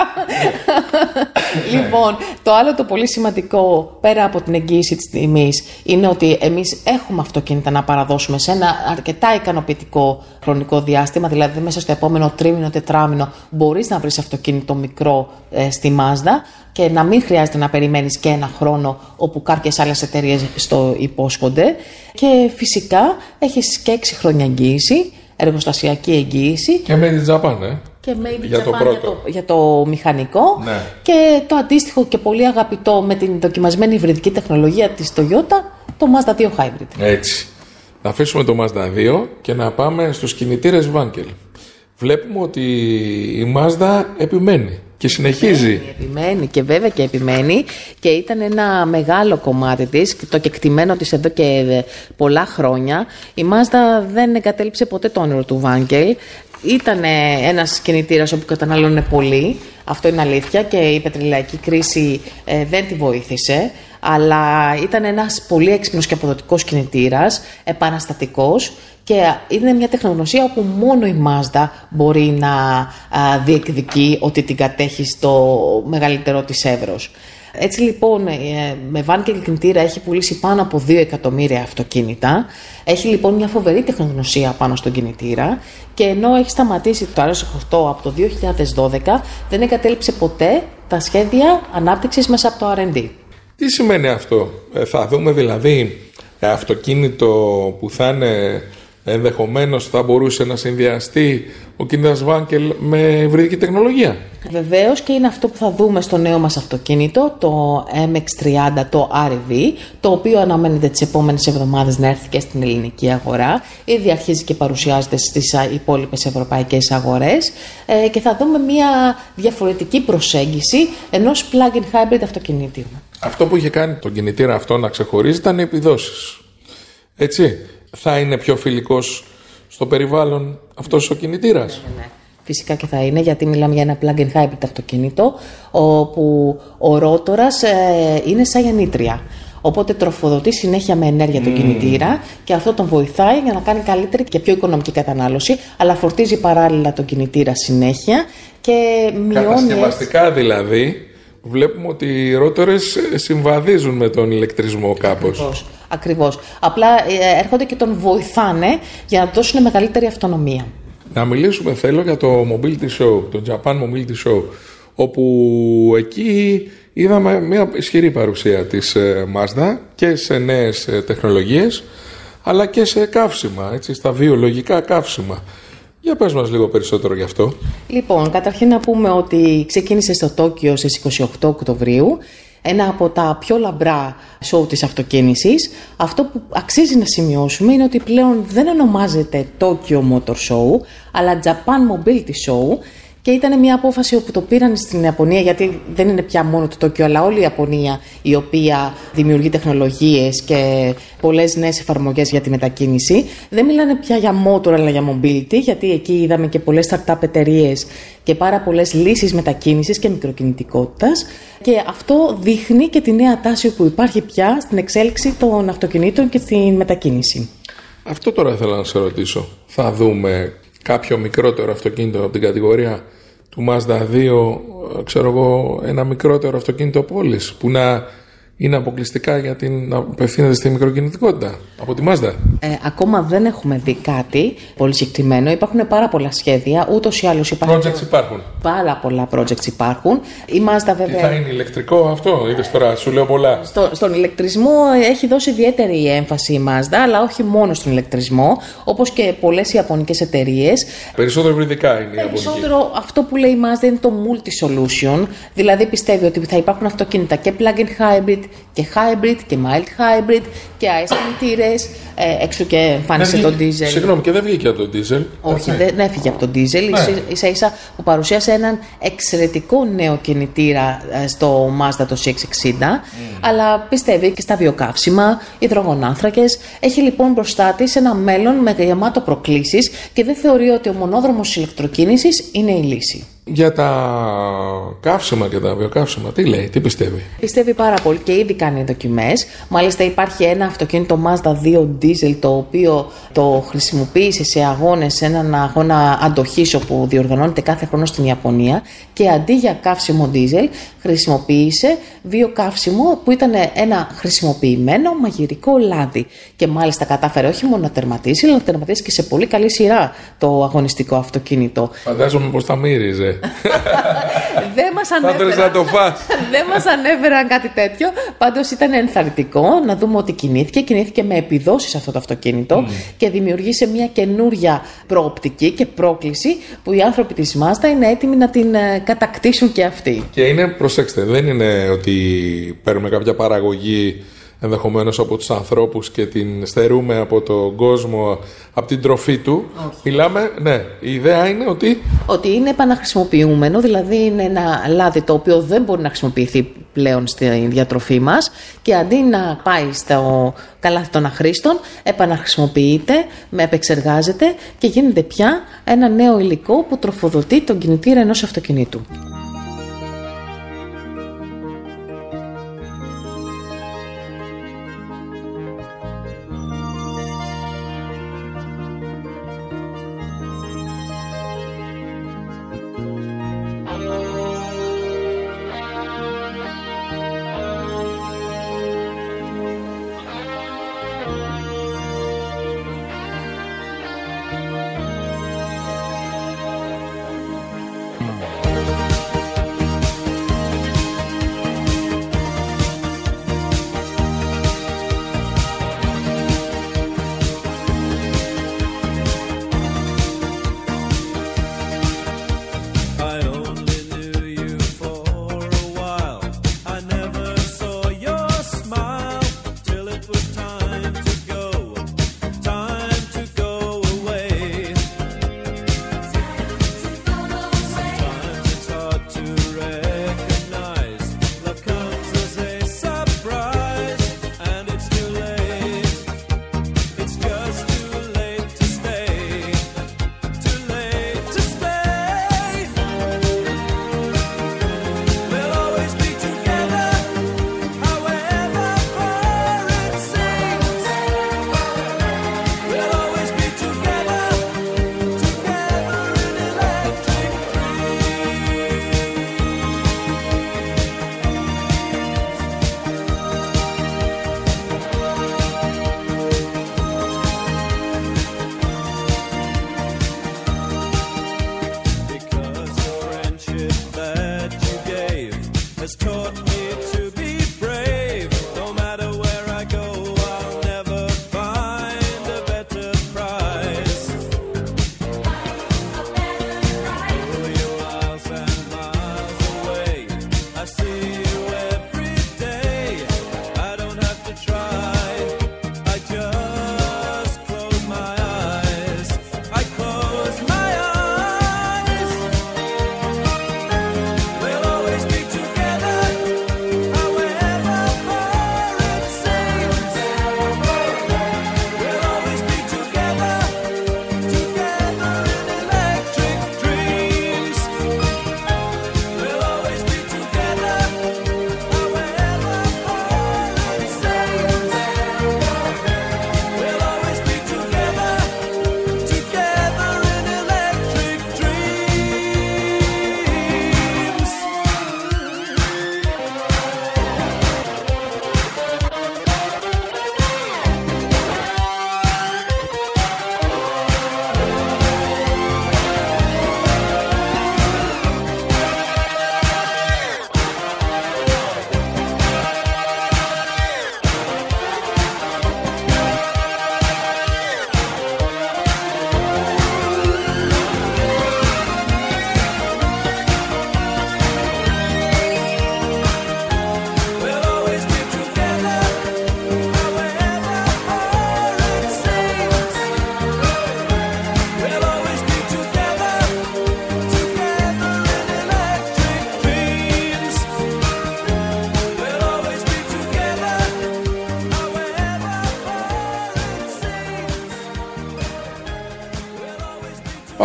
Λοιπόν, το άλλο το πολύ σημαντικό, πέρα από την εγγύηση της τιμής, είναι ότι εμείς έχουμε αυτοκίνητα να παραδώσουμε σε ένα αρκετά ικανοποιητικό χρονικό διάστημα. Δηλαδή, μέσα στο επόμενο τρίμηνο, τετράμηνο, μπορείς να βρεις αυτοκίνητο μικρό ε, στη Mazda και να μην χρειάζεται να περιμένεις και ένα χρόνο όπου κάποιες άλλες εταιρείες στο υπόσχονται. Και φυσικά έχεις και έξι χρόνια εγγύηση, εργοστασιακή εγγύηση. Και made in Japan, ε. Και made in για, Japan το πρώτο. για, το, για το μηχανικό. Ναι. Και το αντίστοιχο και πολύ αγαπητό με την δοκιμασμένη υβριδική τεχνολογία της Toyota, το Mazda δύο Hybrid. Έτσι. Να αφήσουμε το Mazda δύο και να πάμε στους κινητήρες Wankel. Βλέπουμε ότι η Mazda επιμένει και συνεχίζει. Επιμένει, επιμένει και βέβαια και επιμένει, και ήταν ένα μεγάλο κομμάτι της, το κεκτημένο της εδώ και πολλά χρόνια. Η Mazda δεν εγκατέλειψε ποτέ το όνειρο του Wankel. Ήταν ένας κινητήρας όπου κατανάλωνε πολύ, αυτό είναι αλήθεια, και η πετρελαϊκή κρίση ε, δεν τη βοήθησε. Αλλά ήταν ένας πολύ έξυπνος και αποδοτικός κινητήρας, επαναστατικός, και είναι μια τεχνογνωσία όπου μόνο η Mazda μπορεί να α, διεκδικεί ότι την κατέχει στο μεγαλύτερό της εύρος. Έτσι λοιπόν, με Wankel κινητήρα έχει πουλήσει πάνω από δύο εκατομμύρια αυτοκίνητα. Έχει λοιπόν μια φοβερή τεχνογνωσία πάνω στον κινητήρα, και ενώ έχει σταματήσει το αρ ες οκτώ από το δύο χιλιάδες δώδεκα, δεν εγκατέλειψε ποτέ τα σχέδια ανάπτυξης μέσα από το αρ εντ ντι. Τι σημαίνει αυτό? Ε, θα δούμε δηλαδή αυτοκίνητο που θα είναι, ενδεχομένως θα μπορούσε να συνδυαστεί ο κινητήρας Wankel με υβριδική τεχνολογία. Βεβαίως, και είναι αυτό που θα δούμε στο νέο μας αυτοκίνητο, το εμ εξ τριάντα, το αρ ι βι, το οποίο αναμένεται τις επόμενες εβδομάδες να έρθει και στην ελληνική αγορά. Ήδη αρχίζει και παρουσιάζεται στις υπόλοιπες ευρωπαϊκές αγορές, ε, και θα δούμε μια διαφορετική προσέγγιση ενός plug-in hybrid αυτοκινήτου. Αυτό που είχε κάνει τον κινητήρα αυτό να ξεχωρίζει ήταν οι επιδόσεις. Έτσι, θα είναι πιο φιλικός στο περιβάλλον αυτός ο κινητήρας. Ναι, ναι. Φυσικά και θα είναι, γιατί μιλάμε για ένα plug-in hybrid αυτοκίνητο, όπου ο ρότορας ε, είναι σαν γεννήτρια. Οπότε τροφοδοτεί συνέχεια με ενέργεια τον mm. κινητήρα, και αυτό τον βοηθάει για να κάνει καλύτερη και πιο οικονομική κατανάλωση, αλλά φορτίζει παράλληλα τον κινητήρα συνέχεια και μειώνει. Κατασκευαστικά δηλαδή, βλέπουμε ότι οι ρότορες συμβαδίζουν με τον ηλεκτρισμό κάπως. Ακριβώς. Ακριβώς. Απλά ε, έρχονται και τον βοηθάνε για να δώσουν μεγαλύτερη αυτονομία. Να μιλήσουμε θέλω για το Mobility Show, το Japan Mobility Show, όπου εκεί είδαμε μια ισχυρή παρουσία της Mazda και σε νέες τεχνολογίες, αλλά και σε καύσιμα, έτσι, στα βιολογικά καύσιμα. Για πες μας λίγο περισσότερο γι' αυτό. Λοιπόν, καταρχήν να πούμε ότι ξεκίνησε στο Τόκιο στις είκοσι οκτώ Οκτωβρίου, ένα από τα πιο λαμπρά show της αυτοκίνησης. Αυτό που αξίζει να σημειώσουμε είναι ότι πλέον δεν ονομάζεται Tokyo Motor Show, αλλά Japan Mobility Show, και ήταν μια απόφαση όπου το πήραν στην Ιαπωνία, γιατί δεν είναι πια μόνο το Τόκιο, αλλά όλη η Ιαπωνία, η οποία δημιουργεί τεχνολογίες και πολλές νέες εφαρμογές για τη μετακίνηση. Δεν μιλάνε πια για motor, αλλά για mobility, γιατί εκεί είδαμε και πολλές startup εταιρείες και πάρα πολλές λύσεις μετακίνησης και μικροκινητικότητας. Και αυτό δείχνει και τη νέα τάση που υπάρχει πια στην εξέλιξη των αυτοκινήτων και στην μετακίνηση. Αυτό τώρα ήθελα να σε ρωτήσω. Θα δούμε κάποιο μικρότερο αυτοκίνητο από την κατηγορία του Mazda δύο, ξέρω εγώ, ένα μικρότερο αυτοκίνητο πόλης που να είναι αποκλειστικά για την να απευθύνεται στη μικροκινητικότητα από τη Mazda? Ε, ακόμα δεν έχουμε δει κάτι πολύ συγκεκριμένο. Υπάρχουν πάρα πολλά σχέδια, ούτως ή άλλως υπάρχουν. Projects υπάρχουν. Πάρα πολλά projects υπάρχουν. Η Mazda βέβαια. Τι θα είναι ηλεκτρικό αυτό, είδες τώρα, σου λέω πολλά. Στο, στον ηλεκτρισμό έχει δώσει ιδιαίτερη έμφαση η Mazda, αλλά όχι μόνο στον ηλεκτρισμό, όπως και πολλές ιαπωνικές εταιρείες. Περισσότερο υβριδικά είναι η ιαπωνική. Περισσότερο αυτό που λέει η Mazda είναι το multi-solution, δηλαδή πιστεύει ότι θα υπάρχουν αυτοκίνητα και plug-in hybrid και hybrid και mild hybrid και ice κινητήρες, ε, έξω και εμφάνισε το diesel. Συγγνώμη, και δεν βγήκε από το diesel. Όχι, δεν έφυγε από το diesel. Ναι. Ίσα ίσα που παρουσίασε έναν εξαιρετικό νέο κινητήρα στο Mazda το σι εξ εξήντα, mm. αλλά πιστεύει και στα βιοκαύσιμα, υδρογονάνθρακες. Έχει λοιπόν μπροστά της ένα μέλλον με γεμάτο προκλήσεις και δεν θεωρεί ότι ο μονόδρομος της ηλεκτροκίνησης είναι η λύση. Για τα καύσιμα και τα βιοκαύσιμα, τι λέει, τι πιστεύει? Πιστεύει πάρα πολύ και ήδη κάνει δοκιμές. Μάλιστα υπάρχει ένα αυτοκίνητο Mazda δύο Diesel το οποίο το χρησιμοποίησε σε αγώνες, σε έναν αγώνα αντοχής όπου διοργανώνεται κάθε χρόνο στην Ιαπωνία, και αντί για καύσιμο diesel χρησιμοποίησε βιοκαύσιμο που ήταν ένα χρησιμοποιημένο μαγειρικό λάδι, και μάλιστα κατάφερε όχι μόνο να τερματίσει, αλλά να τερματίσει και σε πολύ καλή σειρά το αγωνιστικό αυτοκίνητο. Φαντάζομαι πως τα μύριζε. Δεν μας ανέφεραν, να το φας. Δεν μας ανέφεραν κάτι τέτοιο. Πάντως ήταν ενθαρρυντικό να δούμε ότι κινήθηκε. Κινήθηκε με επιδόσεις αυτό το αυτοκίνητο mm. και δημιουργήσε μια καινούρια προοπτική και πρόκληση που οι άνθρωποι της Mazda είναι έτοιμοι να την κατακτήσουν και αυτοί. Και είναι, προσέξτε, δεν είναι ότι παίρνουμε κάποια παραγωγή ενδεχομένως από τους ανθρώπους και την στερούμε από τον κόσμο, από την τροφή του. Όχι. Μιλάμε, ναι, η ιδέα είναι ότι... Ότι είναι επαναχρησιμοποιούμενο, δηλαδή είναι ένα λάδι το οποίο δεν μπορεί να χρησιμοποιηθεί πλέον στη διατροφή μας, και αντί να πάει στο καλάθι των αχρήστων, επαναχρησιμοποιείται, με επεξεργάζεται και γίνεται πια ένα νέο υλικό που τροφοδοτεί τον κινητήρα ενός αυτοκινήτου.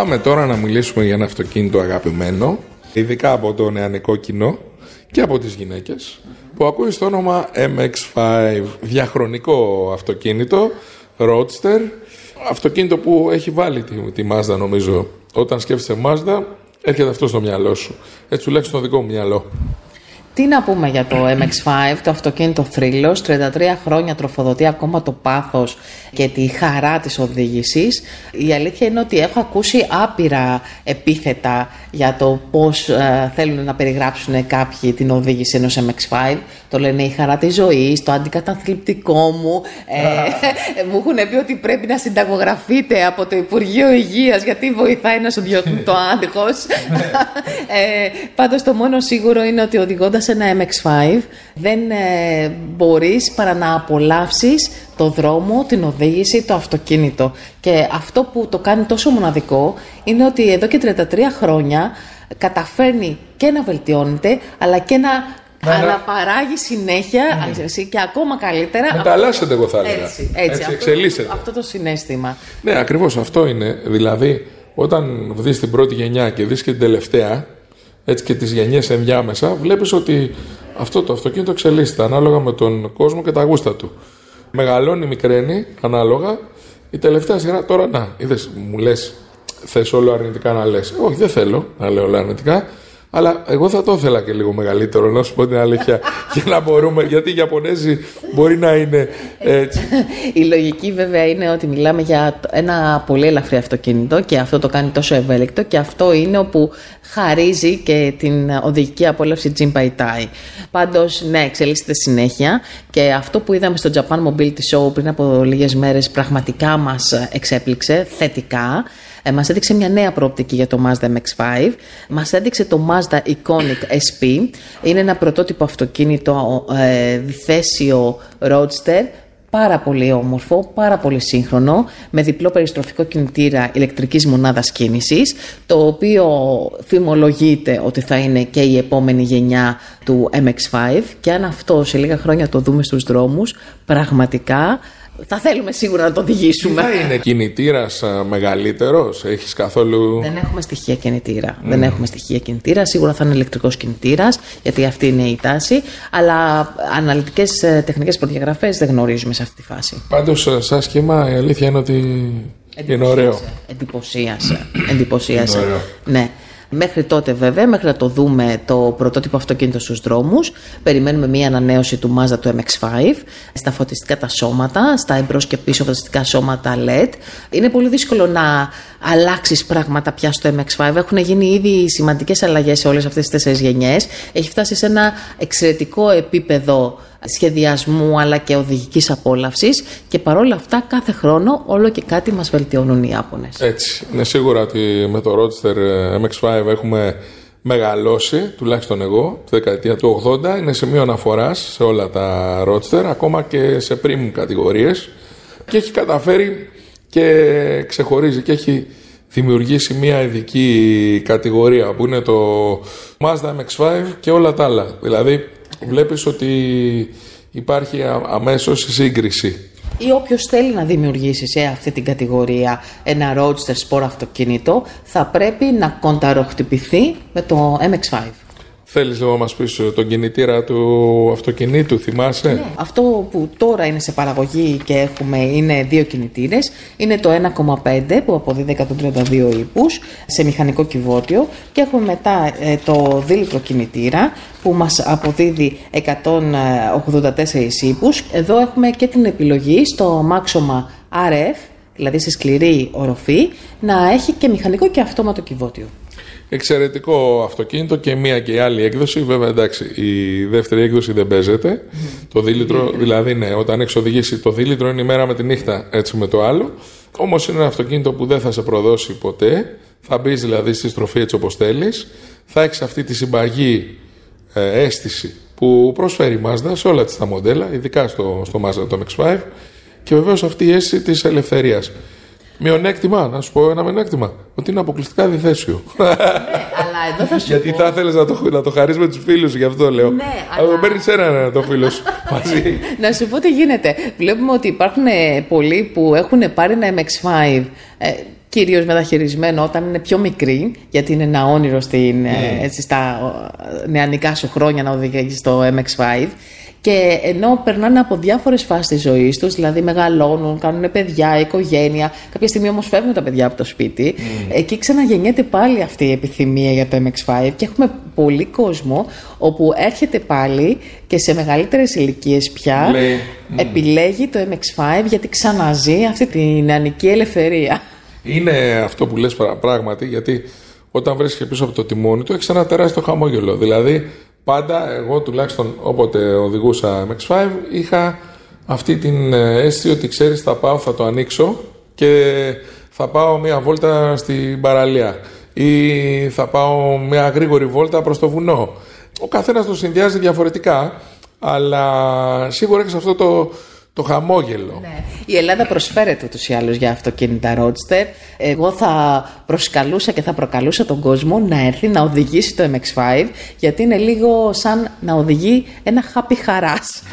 Πάμε τώρα να μιλήσουμε για ένα αυτοκίνητο αγαπημένο, ειδικά από το νεανικό κοινό και από τις γυναίκες, που ακούει στο όνομα εμ εξ φάιβ, διαχρονικό αυτοκίνητο, Roadster, αυτοκίνητο που έχει βάλει τη, τη Mazda, νομίζω. Όταν σκέφτεσαι Mazda, έρχεται αυτό στο μυαλό σου. Έτσι τουλάχιστον στο δικό μου μυαλό. Τι να πούμε για το εμ εξ φάιβ, το αυτοκίνητο θρύλος, τριάντα τρία χρόνια τροφοδοτεί ακόμα το πάθος και τη χαρά της οδήγησης. Η αλήθεια είναι ότι έχω ακούσει άπειρα επίθετα για το πώς ε, θέλουν να περιγράψουν κάποιοι την οδήγηση ενός εμ εξ φάιβ. Το λένε η χαρά της ζωής, το αντικαταθλιπτικό μου. Ε, μου έχουν πει ότι πρέπει να συνταγογραφείτε από το Υπουργείο Υγείας γιατί βοηθάει να σου διώχνει το άγχος. ε, πάντως το μόνο σίγουρο είναι ότι οδηγώντας ένα εμ εξ φάιβ δεν ε, μπορείς παρά να απολαύσεις το δρόμο, την οδήγηση, το αυτοκίνητο. Και αυτό που το κάνει τόσο μοναδικό είναι ότι εδώ και τριάντα τρία χρόνια καταφέρνει και να βελτιώνεται αλλά και να ναι, αναπαράγει συνέχεια ναι. και ακόμα καλύτερα. Μεταλλάσσεται, εγώ θα έλεγα. Έτσι, έτσι, έτσι αυτό, εξελίσσεται. Αυτό το συναίσθημα. Ναι, ακριβώς αυτό είναι. Δηλαδή, όταν δεις την πρώτη γενιά και δεις και την τελευταία, έτσι και τις γενιές ενδιάμεσα, βλέπεις ότι αυτό το αυτοκίνητο εξελίσσεται ανάλογα με τον κόσμο και τα γούστα του. Μεγαλώνει, μικραίνει, ανάλογα. Η τελευταία σειρά τώρα, να, είδες, μου λες, θες όλο αρνητικά να λες. Όχι, δεν θέλω να λέω όλα αρνητικά, αλλά εγώ θα το ήθελα και λίγο μεγαλύτερο, να σου πω την αλήθεια, για να μπορούμε, γιατί οι Ιαπωνέζοι μπορεί να είναι έτσι. Η λογική βέβαια είναι ότι μιλάμε για ένα πολύ ελαφρύ αυτοκίνητο και αυτό το κάνει τόσο ευέλικτο και αυτό είναι όπου χαρίζει και την οδηγική απόλαυση Jinpei-Tai. Πάντως, ναι, εξελίσσεται συνέχεια και αυτό που είδαμε στο Japan Mobility Show πριν από λίγες μέρες πραγματικά μας εξέπληξε θετικά. Ε, μας έδειξε μια νέα προοπτική για το Mazda εμ εξ φάιβ. Μας έδειξε το Mazda Iconic ες πι. Είναι ένα πρωτότυπο αυτοκίνητο ε, διθέσιο Roadster. Πάρα πολύ όμορφο, πάρα πολύ σύγχρονο, με διπλό περιστροφικό κινητήρα ηλεκτρικής μονάδας κίνησης, το οποίο φημολογείται ότι θα είναι και η επόμενη γενιά του εμ εξ φάιβ και αν αυτό σε λίγα χρόνια το δούμε στους δρόμους, πραγματικά θα θέλουμε σίγουρα να το οδηγήσουμε. Θα είναι κινητήρας μεγαλύτερος, έχεις καθόλου... Δεν έχουμε στοιχεία κινητήρα. Mm. Δεν έχουμε στοιχεία κινητήρα. Σίγουρα θα είναι ηλεκτρικός κινητήρας, γιατί αυτή είναι η τάση. Αλλά αναλυτικές τεχνικές προδιαγραφές δεν γνωρίζουμε σε αυτή τη φάση. Πάντως, σαν σχήμα, η αλήθεια είναι ότι είναι ωραίο. Εντυπωσίασε. Εντυπωσίασε. Ναι. Μέχρι τότε βέβαια, μέχρι να το δούμε το πρωτότυπο αυτοκίνητο στους δρόμους, περιμένουμε μία ανανέωση του Mazda του εμ εξ φάιβ στα φωτιστικά τα σώματα, στα εμπρός και πίσω φωτιστικά σώματα ελ ι ντι. Είναι πολύ δύσκολο να αλλάξεις πράγματα πια στο εμ εξ φάιβ. Έχουν γίνει ήδη σημαντικές αλλαγές σε όλες αυτές τις τέσσερις γενιές. Έχει φτάσει σε ένα εξαιρετικό επίπεδο σχεδιασμού αλλά και οδηγικής απόλαυσης και παρόλα αυτά κάθε χρόνο όλο και κάτι μας βελτιώνουν οι Ιάπωνες. Έτσι, είναι σίγουρα ότι με το Roadster εμ εξ φάιβ έχουμε μεγαλώσει, τουλάχιστον εγώ, τη δεκαετία του ογδόντα, είναι σημείο αναφοράς σε όλα τα Roadster, ακόμα και σε premium κατηγορίες και έχει καταφέρει και ξεχωρίζει και έχει δημιουργήσει μια ειδική κατηγορία που είναι το Mazda εμ εξ φάιβ και όλα τα άλλα. Δηλαδή βλέπεις ότι υπάρχει αμέσως σύγκριση. Ή όποιος θέλει να δημιουργήσει σε αυτή την κατηγορία ένα roadster sport αυτοκίνητο θα πρέπει να κονταροχτυπηθεί με το εμ εξ φάιβ. Θέλεις να μας πεις τον κινητήρα του αυτοκινήτου, θυμάσαι? Ναι, αυτό που τώρα είναι σε παραγωγή και έχουμε είναι δύο κινητήρες. Είναι το ένα κόμμα πέντε που αποδίδει εκατόν τριάντα δύο ύπους σε μηχανικό κυβότιο και έχουμε μετά ε, το δίλιτρο κινητήρα που μας αποδίδει εκατόν ογδόντα τέσσερα ύπους. Εδώ έχουμε και την επιλογή στο αμάξωμα αρ εφ, δηλαδή σε σκληρή οροφή, να έχει και μηχανικό και αυτόματο κυβότιο. Εξαιρετικό αυτοκίνητο και μία και η άλλη έκδοση. Βέβαια, εντάξει, η δεύτερη έκδοση δεν παίζεται. Mm. Το δίλιτρο, mm. δηλαδή, ναι, όταν έχεις οδηγήσει το δίλιτρο είναι η μέρα με τη νύχτα, έτσι με το άλλο. Όμως είναι ένα αυτοκίνητο που δεν θα σε προδώσει ποτέ. Θα μπεις δηλαδή στη στροφή έτσι όπως θέλεις. Θα έχεις αυτή τη συμπαγή ε, αίσθηση που προσφέρει η Mazda σε όλα τα μοντέλα, ειδικά στο, στο Mazda το εμ εξ φάιβ. Και βεβαίως αυτή η αίσθηση της ελευθερίας. Μειονέκτημα, να σου πω ένα μειονέκτημα, ότι είναι αποκλειστικά διθέσιο. Ναι, αλλά εδώ θα σου Γιατί πω... θα ήθελες να το, να το χαρίσεις με τους φίλους σου, γι' αυτό λέω. Ναι, αλλά... αλλά παίρνεις έναν το φίλο σου μαζί. Να σου πω τι γίνεται. Βλέπουμε ότι υπάρχουν πολλοί που έχουν πάρει ένα εμ εξ φάιβ ε, κυρίως μεταχειρισμένο όταν είναι πιο μικρή, γιατί είναι ένα όνειρο στην, mm. έτσι, στα νεανικά σου χρόνια να οδηγείς στο εμ εξ φάιβ. Και ενώ περνάνε από διάφορες φάσεις της ζωής τους, δηλαδή μεγαλώνουν, κάνουν παιδιά, οικογένεια, κάποια στιγμή όμως φεύγουν τα παιδιά από το σπίτι, mm. εκεί ξαναγεννιέται πάλι αυτή η επιθυμία για το εμ εξ φάιβ και έχουμε πολύ κόσμο όπου έρχεται πάλι και σε μεγαλύτερες ηλικίες πια Λέει, mm. επιλέγει το εμ εξ φάιβ γιατί ξαναζεί αυτή την νεανική ελευθερία. Είναι αυτό που λες πράγματι, γιατί όταν βρίσκεσαι πίσω από το τιμόνι του έχεις ένα τεράστιο χαμόγελο. Δηλαδή, πάντα εγώ τουλάχιστον όποτε οδηγούσα εμ εξ φάιβ είχα αυτή την αίσθηση ότι ξέρεις, θα πάω, θα το ανοίξω και θα πάω μια βόλτα στην παραλία ή θα πάω μια γρήγορη βόλτα προς το βουνό. Ο καθένας το συνδυάζει διαφορετικά, αλλά σίγουρα έχεις αυτό το, το χαμόγελο. Ναι. Η Ελλάδα προσφέρεται ούτως ή άλλως για αυτοκίνητα Roadster. Εγώ θα προσκαλούσα και θα προκαλούσα τον κόσμο να έρθει να οδηγήσει το εμ εξ φάιβ, γιατί είναι λίγο σαν να οδηγεί ένα χάπι χαράς.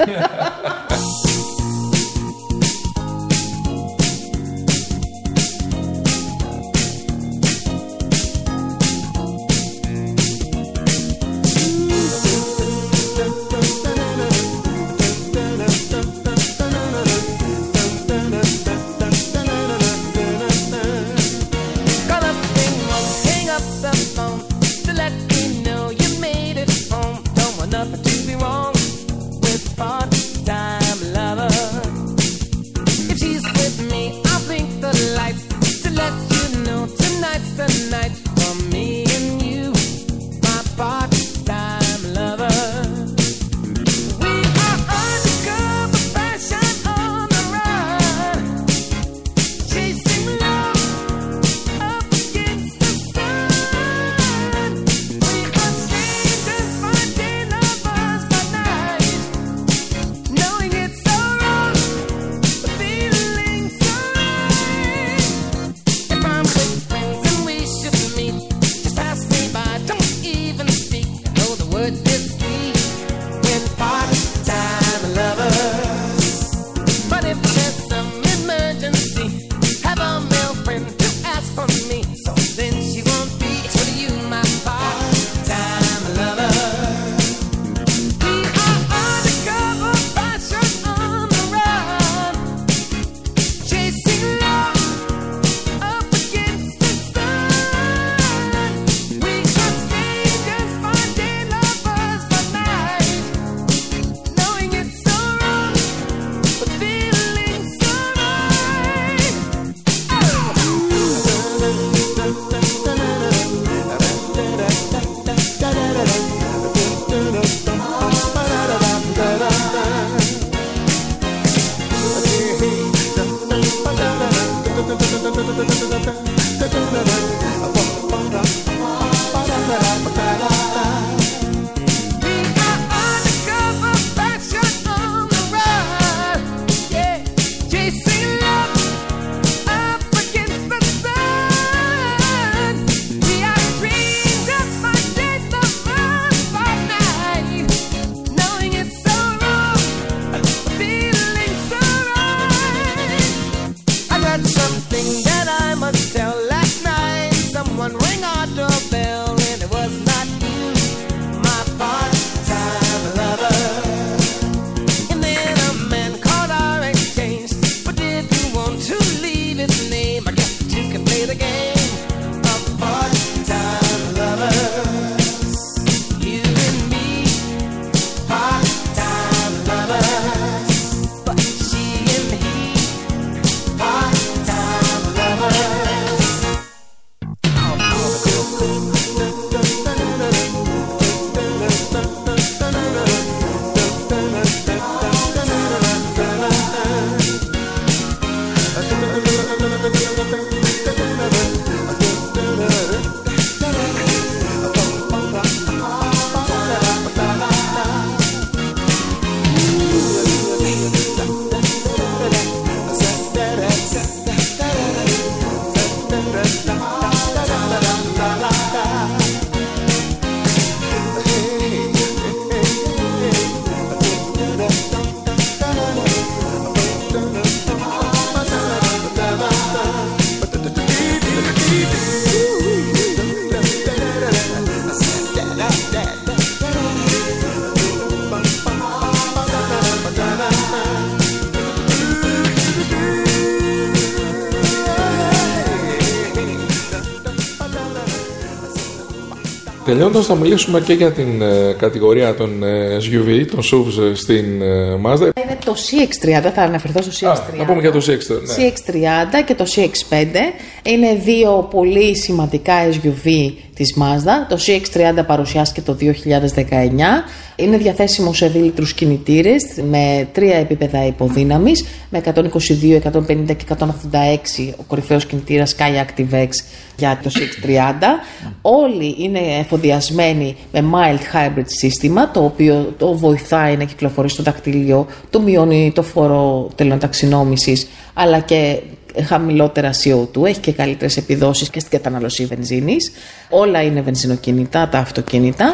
Something that I must tell Τελειώντας, θα μιλήσουμε και για την ε, κατηγορία των ε, ες γιου βι, των σουβς ε, στην ε, Mazda. Είναι το σι εξ τριάντα, θα αναφερθώ στο σι εξ τριάντα. Α, να πούμε για το σι εξ τριάντα. Ναι. σι εξ τριάντα και το σι εξ πέντε είναι δύο πολύ σημαντικά ες γιου βι της Mazda. Το σι εξ τριάντα παρουσιάστηκε το δύο χιλιάδες δεκαεννιά. Είναι διαθέσιμο σε δύο λίτρους κινητήρες με τρία επίπεδα υποδύναμης, με εκατόν είκοσι δύο, εκατόν πενήντα και εκατόν ογδόντα έξι ο κορυφαίος κινητήρας SkyActiv-X για το σι εξ τριάντα. Όλοι είναι εφοδιασμένοι με mild hybrid σύστημα, το οποίο το βοηθάει να κυκλοφορεί στο δακτύλιο, το μειώνει το φόρο τελωνοταξινόμησης, αλλά και χαμηλότερα σι ο δύο, έχει και καλύτερες επιδόσεις και στην κατανάλωση βενζίνης. Όλα είναι βενζινοκίνητα, τα αυτοκίνητα.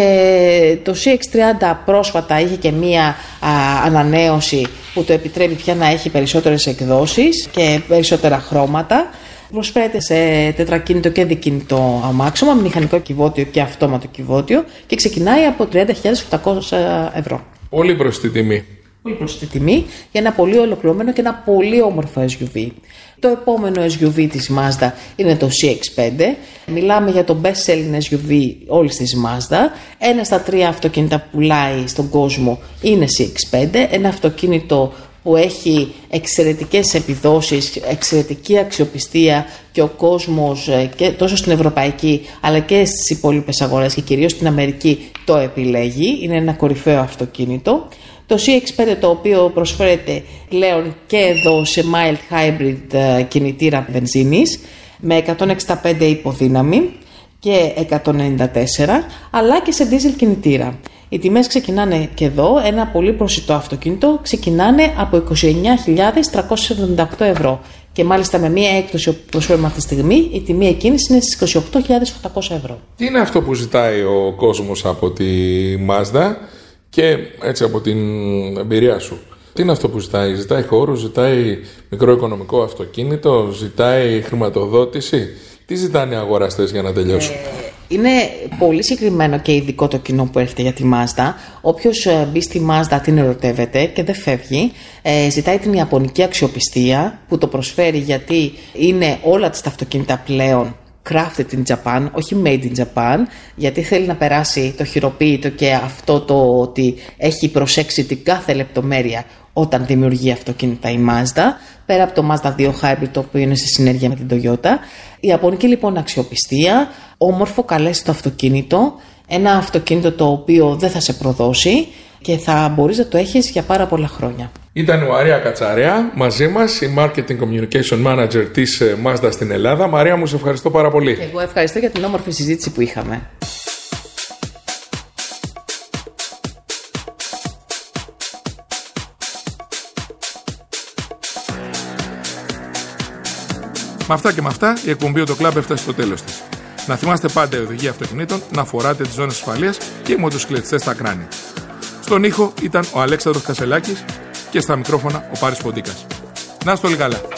Και το σι εξ τριάντα πρόσφατα είχε και μία α, ανανέωση που το επιτρέπει πια να έχει περισσότερες εκδόσεις και περισσότερα χρώματα. Προσφέρεται σε τετρακίνητο και δικίνητο αμάξωμα, μηχανικό κυβότιο και αυτόματο κυβότιο και ξεκινάει από τριάντα χιλιάδες οκτακόσια ευρώ. Πολύ προσιτή τιμή. Πολύ προσιτή τιμή για ένα πολύ ολοκληρωμένο και ένα πολύ όμορφο ες γιου βι. Το επόμενο ες γιου βι της Mazda είναι το σι εξ πέντε. Μιλάμε για το best selling ες γιου βι όλης της Mazda. Ένα στα τρία αυτοκίνητα που πουλάει στον κόσμο είναι σι εξ πέντε. Ένα αυτοκίνητο που έχει εξαιρετικές επιδόσεις, εξαιρετική αξιοπιστία και ο κόσμος και τόσο στην ευρωπαϊκή αλλά και στις υπόλοιπες αγορές και κυρίως στην Αμερική το επιλέγει. Είναι ένα κορυφαίο αυτοκίνητο. Το σι εξ πέντε, το οποίο προσφέρεται πλέον και εδώ σε mild hybrid κινητήρα βενζίνης με εκατόν εξήντα πέντε υποδύναμη και εκατόν ενενήντα τέσσερα, αλλά και σε diesel κινητήρα. Οι τιμές ξεκινάνε και εδώ, ένα πολύ προσιτό αυτοκίνητο, ξεκινάνε από είκοσι εννιά χιλιάδες τριακόσιες εβδομήντα οκτώ ευρώ. Και μάλιστα με μία έκπτωση που προσφέρουμε αυτή τη στιγμή, η τιμή εκείνης είναι στις είκοσι οκτώ χιλιάδες οκτακόσια ευρώ. Τι είναι αυτό που ζητάει ο κόσμος από τη Mazda και έτσι από την εμπειρία σου? Τι είναι αυτό που ζητάει? Ζητάει χώρο, ζητάει μικρό οικονομικό αυτοκίνητο, ζητάει χρηματοδότηση? Τι ζητάνε οι αγοραστές για να τελειώσουν? Ε, είναι πολύ συγκεκριμένο και ειδικό το κοινό που έρχεται για τη Mazda. Όποιος μπει στη Mazda την ερωτεύεται και δεν φεύγει. Ε, ζητάει την ιαπωνική αξιοπιστία που το προσφέρει, γιατί είναι όλα τα αυτοκίνητα πλέον crafted in Japan, όχι made in Japan, γιατί θέλει να περάσει το χειροποίητο και αυτό το ότι έχει προσέξει την κάθε λεπτομέρεια όταν δημιουργεί αυτοκίνητα η Mazda, πέρα από το Mazda δύο Hybrid, το οποίο είναι σε συνέργεια με την Toyota. Η ιαπωνική λοιπόν αξιοπιστία, όμορφο, καλέσθητο αυτοκίνητο, ένα αυτοκίνητο το οποίο δεν θα σε προδώσει και θα μπορείς να το έχεις για πάρα πολλά χρόνια. Ήταν η Μαρία Κατσαρέα μαζί μας, η Marketing Communication Manager της Mazda στην Ελλάδα. Μαρία μου, σε ευχαριστώ πάρα πολύ. Εγώ ευχαριστώ για την όμορφη συζήτηση που είχαμε. Με αυτά και με αυτά, η εκπομπή το Club έφτασε στο τέλος της. Να θυμάστε πάντα η οδηγία αυτοκινήτων, να φοράτε τις ζώνες ασφαλείας και οι μοτοσυκλετιστές στα κράνη. Στον ήχο ήταν ο Αλέξανδρος Κασελάκης και στα μικρόφωνα ο Πάρης Ποντίκας. Να είστε όλοι καλά.